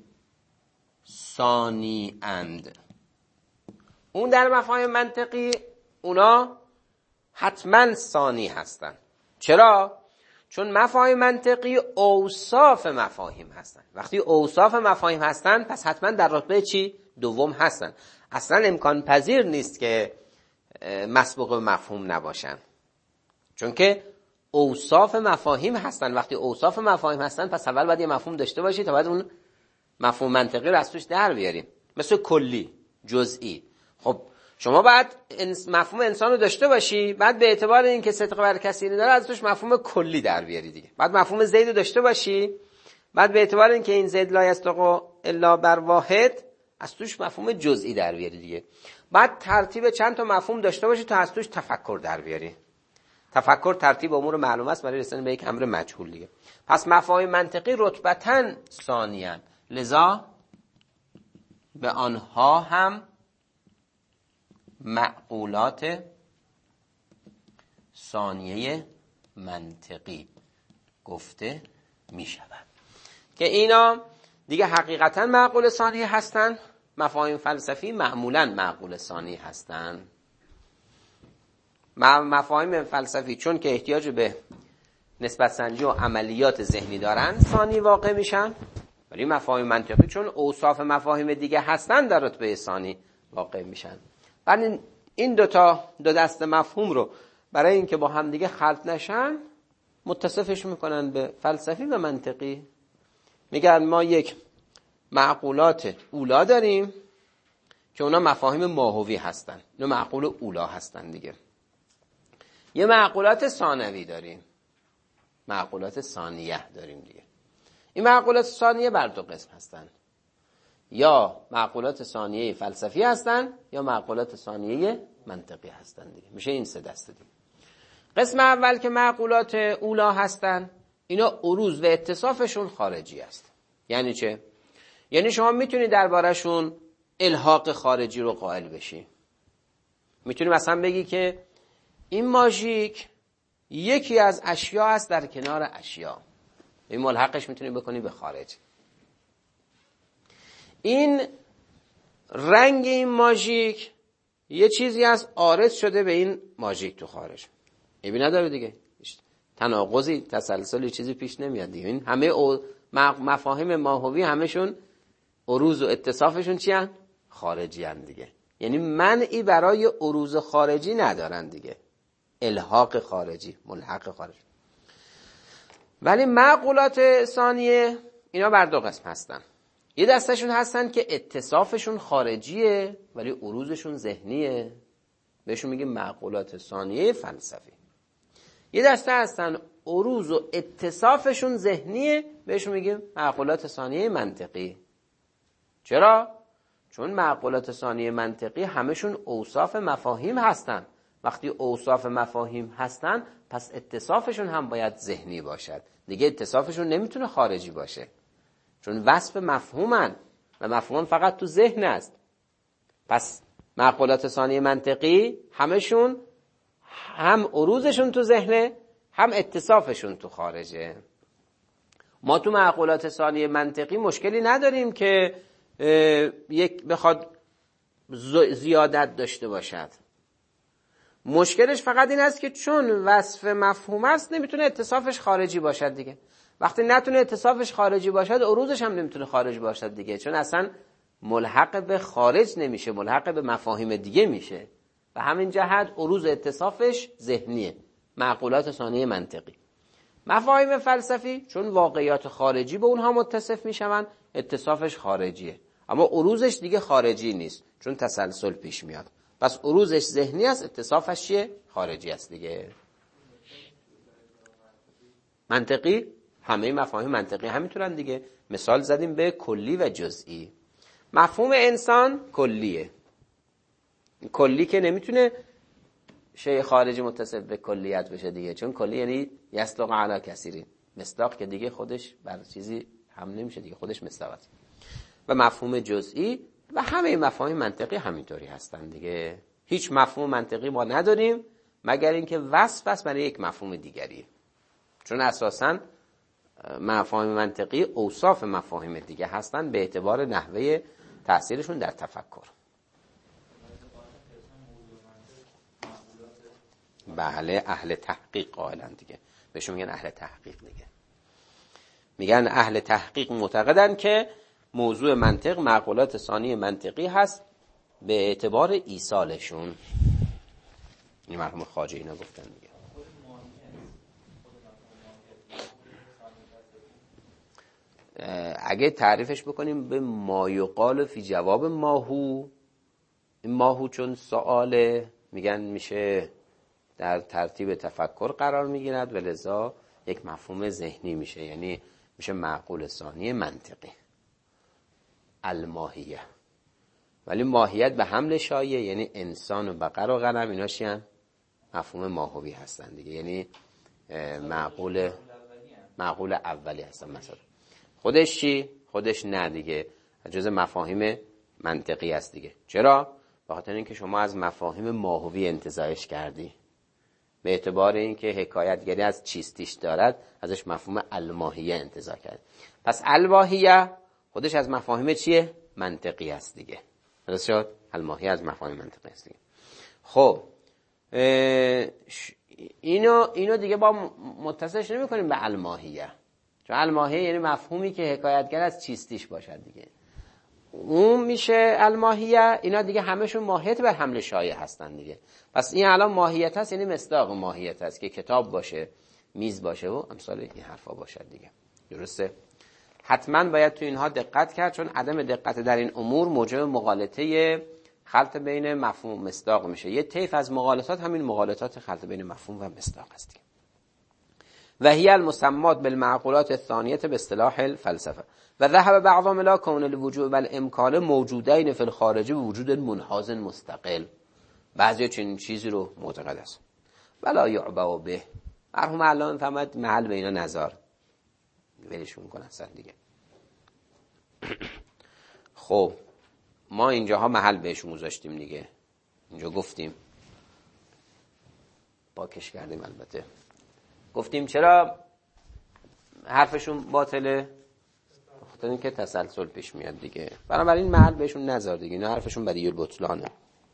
Speaker 1: ثانی اند. اون در مفاهیم منطقی اونا حتما ثانی هستن. چرا؟ چون مفاهیم منطقی اوصاف مفاهیم هستن. وقتی اوصاف مفاهیم هستن پس حتما در رتبه چی؟ دوم هستن. اصلا امکان پذیر نیست که مسبوق به مفهوم نباشن، چون که اوصاف مفاهیم هستن. وقتی اوصاف مفاهیم هستن پس اول باید یه مفهوم داشته باشی تا بعد اون مفهوم منطقی رو از توش در بیاریم. مثل کلی، جزئی. خب شما باید مفهوم انسان رو داشته باشی، بعد به اعتبار اینکه صدق بر کثیری داره از توش مفهوم کلی در بیاری دیگه. بعد مفهوم زید رو داشته باشی، بعد به اعتبار اینکه این زید لا یصدق الا بر واحد از توش مفهوم جزئی در بیاری دیگه. بعد ترتیب چند تا مفهوم داشته باشی تا از توش تفکر در بیاری. تفکر ترتیب امور معلوم است برای رسیدن به یک امر مجهول دیگه. پس مفاهیم منطقی رتبتاً ثانیاً، لذا به آنها هم معقولات ثانیه منطقی گفته می شود که اینا دیگه حقیقتاً معقول ثانیه هستن. مفاهیم فلسفی معمولاً معقول ثانی هستن. مفاهیم فلسفی چون که احتیاج به نسبت سنجی و عملیات ذهنی دارن ثانی واقع میشن، ولی مفاهیم منطقی چون اوصاف مفاهیم دیگه هستن در رتبه ثانی واقع میشن. بعد این دوتا دو دست مفهوم رو برای اینکه با هم دیگه خلط نشن متصفش میکنن به فلسفی و منطقی. میگن ما یک معقولات اولا داریم که اونا مفاهیم ماهوی هستن، اونا معقول اولا هستن دیگه. یه معقولات ثانوی داریم، معقولات ثانیه داریم دیگه. این معقولات ثانیه بر دو قسم هستن، یا معقولات ثانیه فلسفی هستن یا معقولات ثانیه منطقی هستن دیگه. میشه این سه دسته دیگه. قسم اول که معقولات اولا هستن، اینا عروض و اتصافشون خارجی است. یعنی چه؟ یعنی شما میتونی دربارشون الحاق خارجی رو قائل بشی. میتونی مثلا بگی که این ماژیک یکی از اشیا است در کنار اشیا. این ملحقش میتونی بکنی به خارج. این رنگ این ماژیک یه چیزی از عارض شده به این ماژیک تو خارج. ایبی نداره دیگه، تناقضی تسلسلی چیزی پیش نمیاد دیگه. این همه مفاهیم ماهوی همشون عروض و اتصافشون چی هن؟ خارجی هن دیگه. یعنی منعی برای عروض خارجی ندارن دیگه، الحاق خارجی، ملحق خارجی. ولی معقولات ثانیه اینا بر دو قسم هستن. یه دستشون هستن که اتصافشون خارجیه ولی عروضشون ذهنیه، بهشون میگیم معقولات ثانیه فلسفی. یه دسته هستن عروض و اتصافشون ذهنیه، بهشون میگیم معقولات ثانیه منطقی. چرا؟ چون معقولات ثانیه منطقی همشون اوصاف مفاهیم هستن. وقتی اوصاف مفاهیم هستن پس اتصافشون هم باید ذهنی باشد دیگه. اتصافشون نمیتونه خارجی باشه، چون وصف مفهومن و مفهوم فقط تو ذهن است. پس معقولات ثانیه منطقی همشون هم عروضشون تو ذهنه هم اتصافشون تو خارجه. ما تو معقولات ثانیه منطقی مشکلی نداریم که یک بخواد زیادت داشته باشد. مشکلش فقط این است که چون وصف مفهوم است نمیتونه اتصافش خارجی باشد دیگه. وقتی نتونه اتصافش خارجی باشد عروضش هم نمیتونه خارج باشد دیگه، چون اصلا ملحق به خارج نمیشه، ملحق به مفاهیم دیگه میشه. و همین جهت عروض اتصافش ذهنیه، معقولات ثانیه منطقی. مفاهیم فلسفی چون واقعیات خارجی به اونها متصف میشوند اتصافش خارجیه، اما عروضش دیگه خارجی نیست چون تسلسل پیش میاد. پس عروضش ذهنی است، اتصافش چیه؟ خارجی است دیگه. منطقی همه مفاهیم منطقی همینطورن دیگه. مثال زدیم به کلی و جزئی. مفهوم انسان کلیه، کلی که نمیتونه شیء خارجی متصف به کلیت بشه دیگه، چون کلی یعنی یصدق علی کثیرین، مصداق که دیگه خودش بر چیزی حمله نمیشه دیگه، خودش مصداق. و مفهوم جزئی و همه مفاهیم منطقی همینطوری هستن دیگه. هیچ مفهوم منطقی ما نداریم مگر اینکه وصف است برای یک مفهوم دیگری، چون اساساً مفاهیم منطقی اوصاف مفاهیم دیگه هستن به اعتبار نحوه تأثیرشون در تفکر. بله، اهل تحقیق قائلن دیگه، بهشون میگن اهل تحقیق دیگه. میگن اهل تحقیق معتقدن که موضوع منطق معقولات ثانی منطقی هست به اعتبار ایصالشون. این مرحوم خواجه اینا گفتن دیگه. اگه تعریفش بکنیم به ما یقال فی جواب ماهو، این ماهو چون سؤاله میگن میشه در ترتیب تفکر قرار میگیرد و لذا یک مفهوم ذهنی میشه، یعنی میشه معقول ثانی منطقی الماهیه. ولی ماهیت به حمل شایع، یعنی انسان و بقر و غنم اینا چیان؟ مفهوم ماهوی هستن دیگه، یعنی معقول معقول اولی هستن. مثلا خودش چی؟ خودش نه دیگه، جز مفاهیم منطقی است دیگه. چرا؟ به خاطر اینکه شما از مفاهیم ماهوی انتزاعش کردی، به اعتبار اینکه حکایتگری از چیستیش دارد ازش مفهوم الماهیه انتزاع کرد. پس الماهیه خودش از مفاهیم چیه؟ منطقی است دیگه. درست شد؟ الماهیه از مفاهیم منطقی است دیگه. خب اینو اینو دیگه با متصلش نمی کنیم به الماهیه، چون الماهیه یعنی مفهومی که حکایتگر از چیستیش باشد دیگه. اون میشه الماهیه، اینا دیگه همشون ماهیت بر حمل شایع هستن دیگه. پس این الان ماهیت هست، یعنی مصداق ماهیت هست که کتاب باشه، میز باشه و امثال این حرفا باشد دیگه. درسته؟ حتما باید تو اینها دقت کرد، چون عدم دقت در این امور موجب مغالطه خلط بین مفهوم و مصداق میشه. یه طیف از مغالطات همین مغالطات خلط بین مفهوم و مصداق است دیگه. و هی المسمات بالمعقولات الثانیه به اصطلاح الفلسفه و ذهب بعضهم الى کون الوجوب والامکان موجودین فی الخارج وجود منحاز مستقل. بعضی چنین چیزی رو معتقد است. ولا یعبأ به، مرحوم علامه فهمد محل به اینا نظر ولشون کنن اصلا دیگه. خب ما اینجاها محل بهشون گذاشتیم دیگه، اینجا گفتیم پاکش کردیم، البته گفتیم چرا حرفشون باطله، خاطر اینکه تسلسل پیش میاد دیگه، بنابراین محل بهشون نذار دیگه، اینا حرفشون بدیهی البطلانه.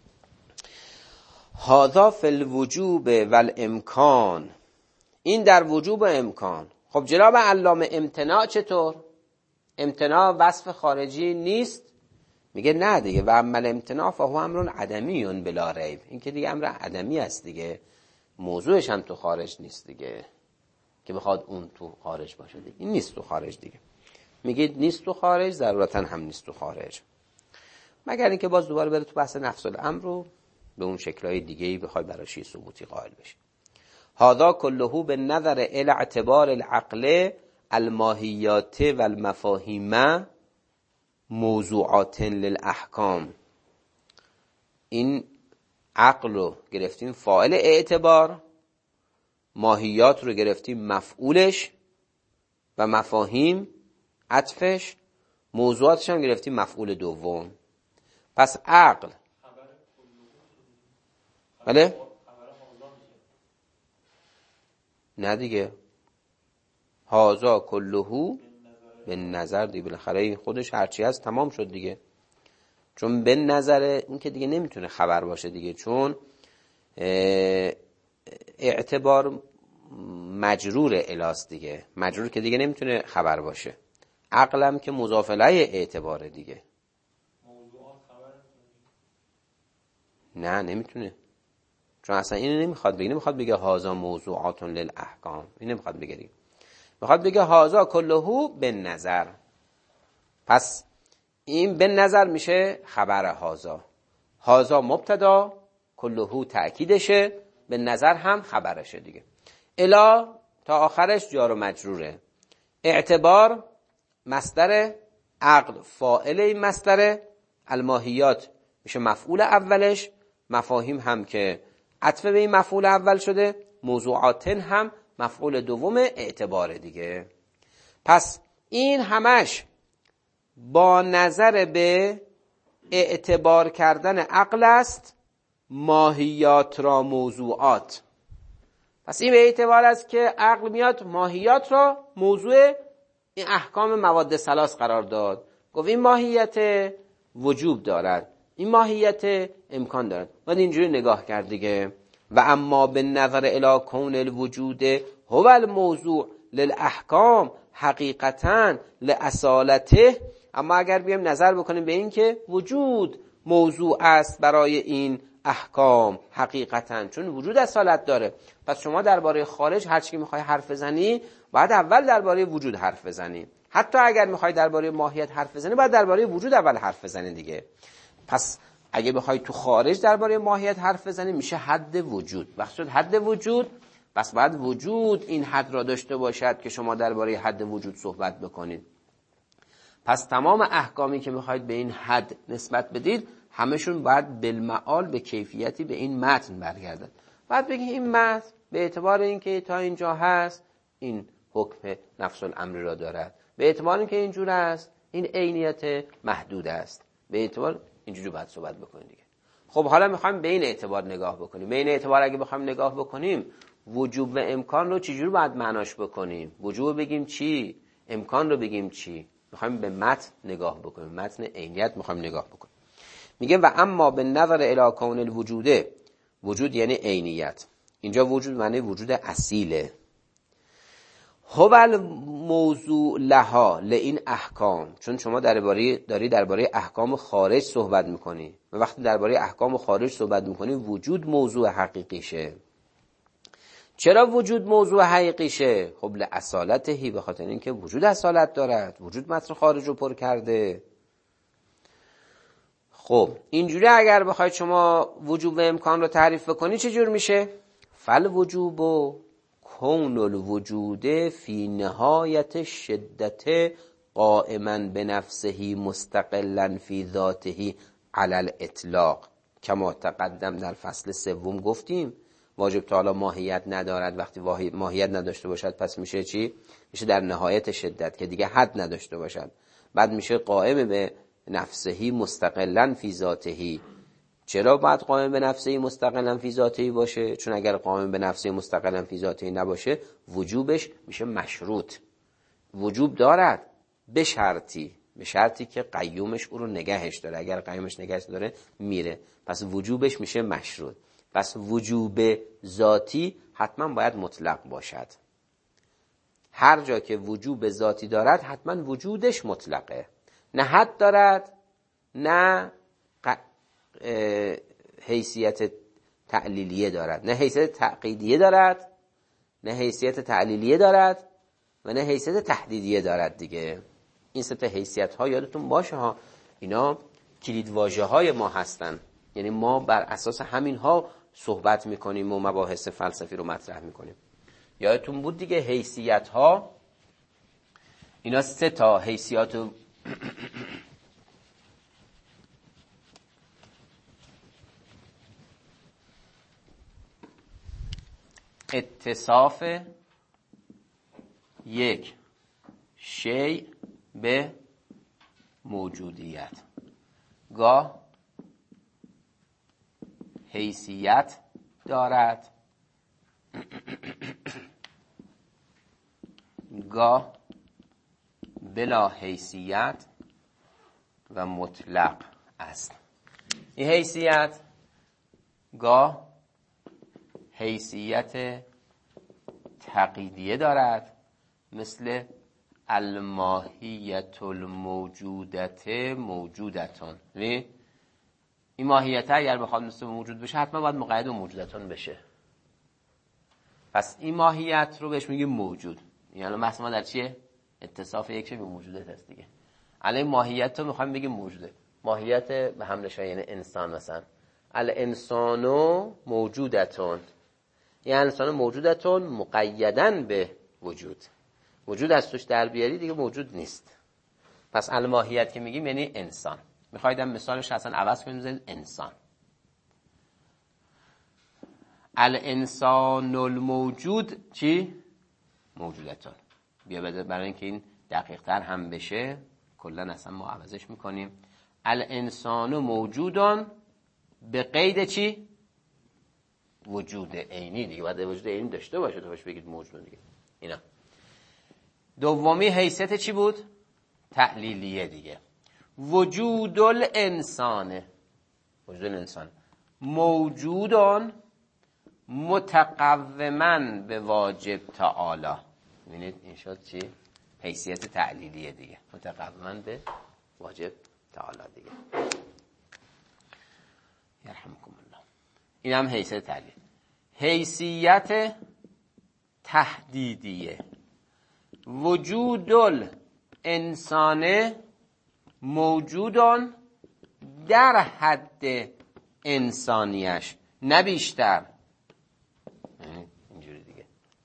Speaker 1: هذا فی الوجوب والامکان، این در وجوب و امکان. خب جناب علامه امتناع چطور؟ امتناع وصف خارجی نیست؟ میگه نه دیگه، و عمل امتناع فهو امر عدمی بلا ریب، این که دیگه امر عدمی است دیگه، موضوعش هم تو خارج نیست دیگه که بخواد اون تو خارج باشه دیگه. این نیست تو خارج دیگه. میگه نیست تو خارج، ضرورتا هم نیست تو خارج، مگر اینکه باز دوباره بره تو بحث نفس الامر رو به اون شکل‌های دیگه‌ای بخواد براش ثبوتی قائل بشه. هذا كله بالنظر الى اعتبار العقل الماهیات والمفاهیم موضوعات للاحکام. این عقل رو گرفتیم فاعل اعتبار، ماهیات رو گرفتیم مفعولش و مفاهیم عطفش، موضوعاتش هم گرفتیم مفعول دوم. پس عقل بله؟ نه دیگه، هازا کلهو به نظر دیگه، بالاخره خودش هرچی هست تمام شد دیگه. چون به نظر این که دیگه نمیتونه خبر باشه دیگه، چون اعتبار مجرور الاست دیگه، مجرور که دیگه نمیتونه خبر باشه. عقلم که مضاف الیه اعتباره دیگه. نه نمیتونه، چون اصلا اینو نمیخواد بگه، نمیخواد بگه هازا موضوعات للاحکام، این نمیخواد بگه دیگه، میخواد بگه هازا کلهو به نظر. پس این به نظر میشه خبر هازا، هازا مبتدا، کلهو تأکیدشه، به نظر هم خبرشه دیگه. الا تا آخرش جار و مجروره. اعتبار مصدر، عقل فاعل این مصدر، الماهیات میشه مفعول اولش، مفاهیم هم که عطف به این مفعول اول شده، موضوعاتن هم مفعول دوم اعتبار دیگه. پس این همش با نظر به اعتبار کردن عقل است ماهیات را موضوعات. پس این به اعتبار است که عقل میاد ماهیات را موضوع این احکام مواد ثلاث قرار داد، گفت این ماهیت وجوب دارد، این ماهیت امکان دارد، باید اینجوری نگاه کرد دیگه. و اما به نظر الی کون الوجود هو الموضوع للاحکام حقیقتا لاصالته، اما اگر بیایم نظر بکنیم به این که وجود موضوع است برای این احکام حقیقتا، چون وجود اصالت داره. پس شما درباره خارج هر چی میخوای حرف بزنی باید اول درباره وجود حرف بزنی، حتی اگر میخوای درباره ماهیت حرف بزنی باید درباره وجود اول حرف بزنی دیگه. پس اگه بخوای تو خارج درباره ماهیت حرف بزنی میشه حد وجود. وقت شد حد وجود، پس باید وجود این حد را داشته باشد که شما درباره حد وجود صحبت بکنید. پس تمام احکامی که میخواید به این حد نسبت بدید همشون باید بالمعال به کیفیتی به این متن برگردن. باید بگی این متن به اعتبار اینکه تا اینجا هست این حکم نفس الامر را دارد، به اعتبار اینکه اینجور است این عینیت محدود است، به اعتبار اینجوری باید صحبت بکنید دیگه. خب حالا میخوایم به این اعتبار نگاه بکنیم. به این اعتبار اگه بخوایم نگاه بکنیم وجوب و امکان رو چجوری باید معناش بکنیم؟ وجوب بگیم چی؟ امکان رو بگیم چی؟ میخوایم به متن نگاه بکنیم، متن عینیت میخوایم نگاه بکنیم. میگه و اما به نظر الی کون الوجوده، وجود یعنی عینیت، اینجا وجود معنی وجود اصیله. هو الموضوع لها لئین احکام، چون شما درباره داری درباره احکام خارج صحبت میکنی و وقتی درباره احکام خارج صحبت میکنی وجود موضوع حقیقیشه. چرا وجود موضوع حقیقیشه؟ خب لاصالته، به خاطر اینکه وجود اصالت دارد، وجود متن خارج رو پر کرده. خب اینجوری اگر بخواید شما وجوب و امکان رو تعریف بکنی چجور میشه؟ فل وجوب و کون الوجود فی نهایت شدت قائما بنفسه مستقلا فی ذاته علی الاطلاق، کما تقدم در فصل سوم گفتیم واجب تعالی ماهیت ندارد. وقتی ماهیت نداشته باشد پس میشه چی؟ میشه در نهایت شدت که دیگه حد نداشته باشد. بعد میشه قائم به نفسه مستقلا فی ذاته. چرا باید قائم به نفسه مستقلا فی ذاته باشه؟ چون اگر قائم به نفسه مستقلا فی ذاته نباشه وجوبش میشه مشروط. وجوب دارد به شرطی، به شرطی که قیومش او رو نگهش داره. اگر قیومش نگهش داره میره، پس وجوبش میشه مشروط. پس وجوب ذاتی حتما باید مطلق باشد. هر جا که وجوب ذاتی دارد حتما وجودش مطلقه، نه حد دارد نه حیثیت تعلیلیه دارد، نه حیثیت تعقیدیه دارد، نه حیثیت تعلیلیه دارد و نه حیثیت تحدیدیه دارد دیگه. این سه تا حیثیت ها یادتون باشه ها، اینا کلید واژه های ما هستن. یعنی ما بر اساس همین ها صحبت میکنیم و مباحث فلسفی رو مطرح میکنیم. یادتون بود دیگه حیثیت ها، اینا سه تا حیثیت اتصاف یک شیء به موجودیت، گاه حیثیت دارد، گاه بلا حیثیت و مطلق است. این حیثیت گاه حیثیت تقییدیه دارد، مثل الماهیت الموجودت موجودتون. این ماهیت اگر بخواد مثل موجود بشه حتما باید مقید به موجودتون بشه. پس این ماهیت رو بهش میگیم موجود. یعنی بحث ما در چیه؟ اتصاف یک چیز به موجودت هست دیگه. الان ماهیت رو میخوایم بگیم موجوده. ماهیت به حمل شاید یعنی انسان، مثلا الانسانو موجودتون، یعنی انسان موجودتون مقیدن به وجود. وجود از توش در بیاری دیگه موجود نیست. پس الماهیت که میگیم یعنی انسان. میخوایدم مثالش اصلا عوض کنیم بزنید انسان. الانسان الموجود چی؟ موجودتون. بیا بده برای اینکه این دقیق تر هم بشه کلا اصلا ما عوضش میکنیم. الانسان موجودان به قید چی؟ وجود عینی دیگه. باید وجود عینی داشته باشه تا بهش بگید موجود دیگه. اینا دومی حیثیت چی بود؟ تعلیلیه دیگه. وجود الانسان، وجود الانسان موجودان متقومن به واجب تعالی. ببینید این شد چی؟ حیثیت تعلیلیه دیگه. متقومن به واجب تعالی دیگه. یرحمکم الله. این هم حیثیت تعلیل. حیثیت تهدیدیه. وجود الانسان موجودان در حد انسانیش، نه بیشتر. اینجوری دیگه.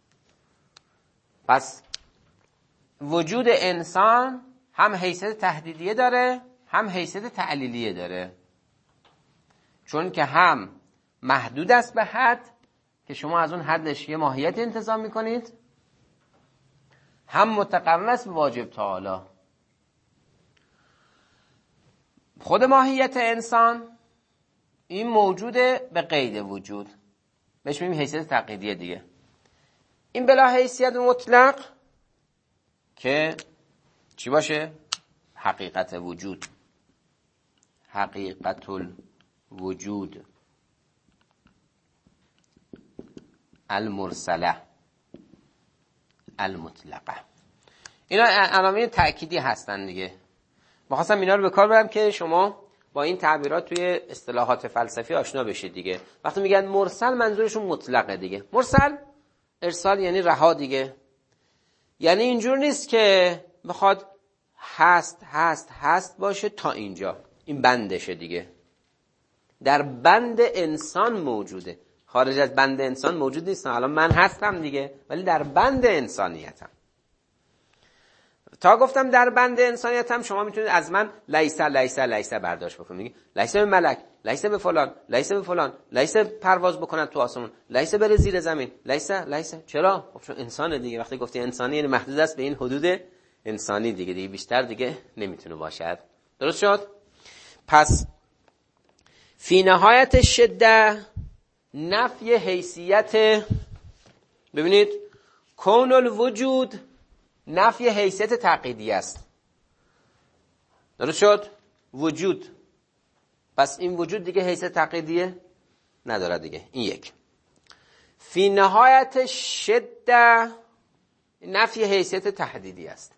Speaker 1: پس وجود انسان هم حیثیت تهدیدیه داره هم حیثیت تعلیلیه داره، چون که هم محدود است به حد که شما از اون حدش یه ماهیت انتظار میکنید، هم متقوم است به واجب تعالی. خود ماهیت انسان این موجوده به قید وجود، بهش میگیم حیثیت تقییدیه دیگه. این بلا حیثیت مطلق که چی باشه؟ حقیقت وجود، حقیقت الوجود المرسله المطلقه. اینا علامه تأکیدی هستن دیگه. می‌خواستم اینا رو به کار برم که شما با این تعبیرات توی اصطلاحات فلسفی آشنا بشید دیگه. وقتی میگن مرسل منظورشون مطلقه دیگه. مرسل ارسال یعنی رها دیگه. یعنی اینجور نیست که بخواد هست هست هست باشه تا اینجا، این بندشه دیگه. در بند انسان موجوده، خارج از بند انسان موجود نیست. الان من هستم دیگه، ولی در بند انسانیتم. تا گفتم در بند انسانیتم، شما میتونید از من لیسه لیسه لیسه برداشت بکنید. لیسه به ملک، لیسه به فلان، لیسه به فلان، لیسه پرواز بکند تو آسمون، لیسه بره زیر زمین، لیسه لیسه. چرا؟ خب چون انسان دیگه. وقتی گفتی انسانی یعنی محدود است به این حدود انسانی دیگه، دیگه بیشتر دیگه نمیتونه باشد. درست شد؟ پس فی نهایت شده نفی حیثیت، ببینید کون الوجود نفی حیثیت تقییدی است. درست شد؟ وجود. پس این وجود دیگه حیثیت تقییدیه نداره دیگه. این یک. فی نهایت شده نفی حیثیت تحدیدی است.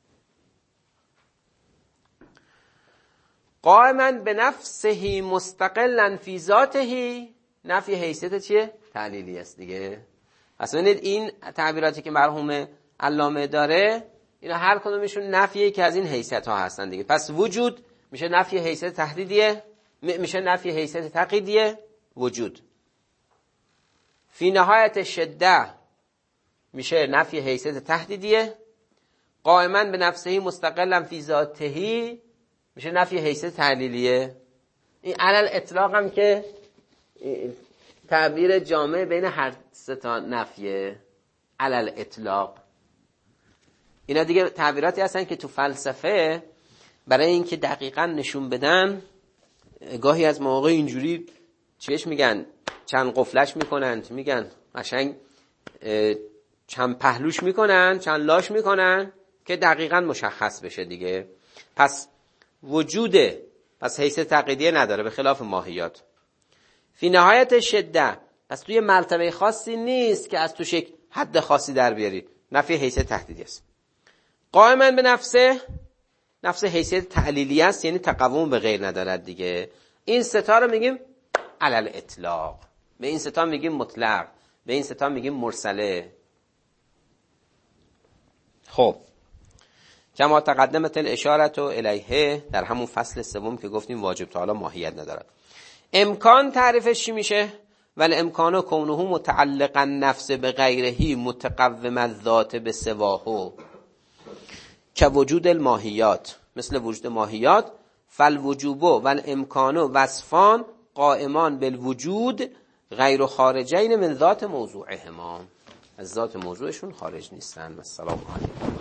Speaker 1: قائما به نفسه مستقلا فی ذاته نفی حیثیت چیه؟ تعلیلی است دیگه. پس ببینید این تعبیراتی که مرحوم علامه داره، اینا هر کدومشون نفیه که از این حیثیت ها هستن دیگه. پس وجود میشه نفی حیثیت تحدیدیه، میشه نفی حیثیت تقییدیه وجود. فی نهایت شده میشه نفی حیثیت تحدیدیه. قائما به نفسه مستقلا فی ذاته میشه نفی حیثیت تعلیلیه. این علل اطلاق هم که تعبیر جامع بین هر سه تا نفیه. علل اطلاق اینا دیگه تعبیراتی هستن که تو فلسفه برای اینکه دقیقاً نشون بدن گاهی از مواقع اینجوری چیش میگن چند قفلش میکنن، میگن قشنگ چند پهلوش میکنن، چند لاش میکنن که دقیقاً مشخص بشه دیگه. پس وجود، پس حیث تقییدیه نداره به خلاف ماهیات. فی نهایت شده، پس توی مرتبه خاصی نیست که از توش یک حد خاصی در بیاری، نفی حیث تهدیدی است. قائما به نفسه، نفس حیثیت تعلیلی است، یعنی تقوم به غیر ندارد دیگه. این ستا رو میگیم علل اطلاق، به این ستا میگیم مطلق، به این ستا میگیم مرسله. خب کما تقدمت الاشارة الیه، در همون فصل سوم که گفتیم واجب تعالی ماهیت ندارد. امکان تعریفش چی میشه؟ ولی امکانه کونه متعلقا نفس به غیرهی متقوم الذات به سواهو که وجود الماهیات، مثل وجود ماهیات. فالوجوب والامکان وصفان قائمان بالوجود غیر خارجین من ذات موضوعهما، از ذات موضوعشون خارج نیستن. السلام علیکم.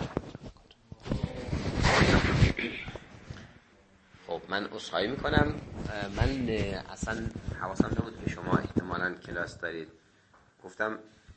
Speaker 1: خب من عذرخواهی میکنم، من اصلا حواسم نبود که شما احتمالاً کلاس دارید. گفتم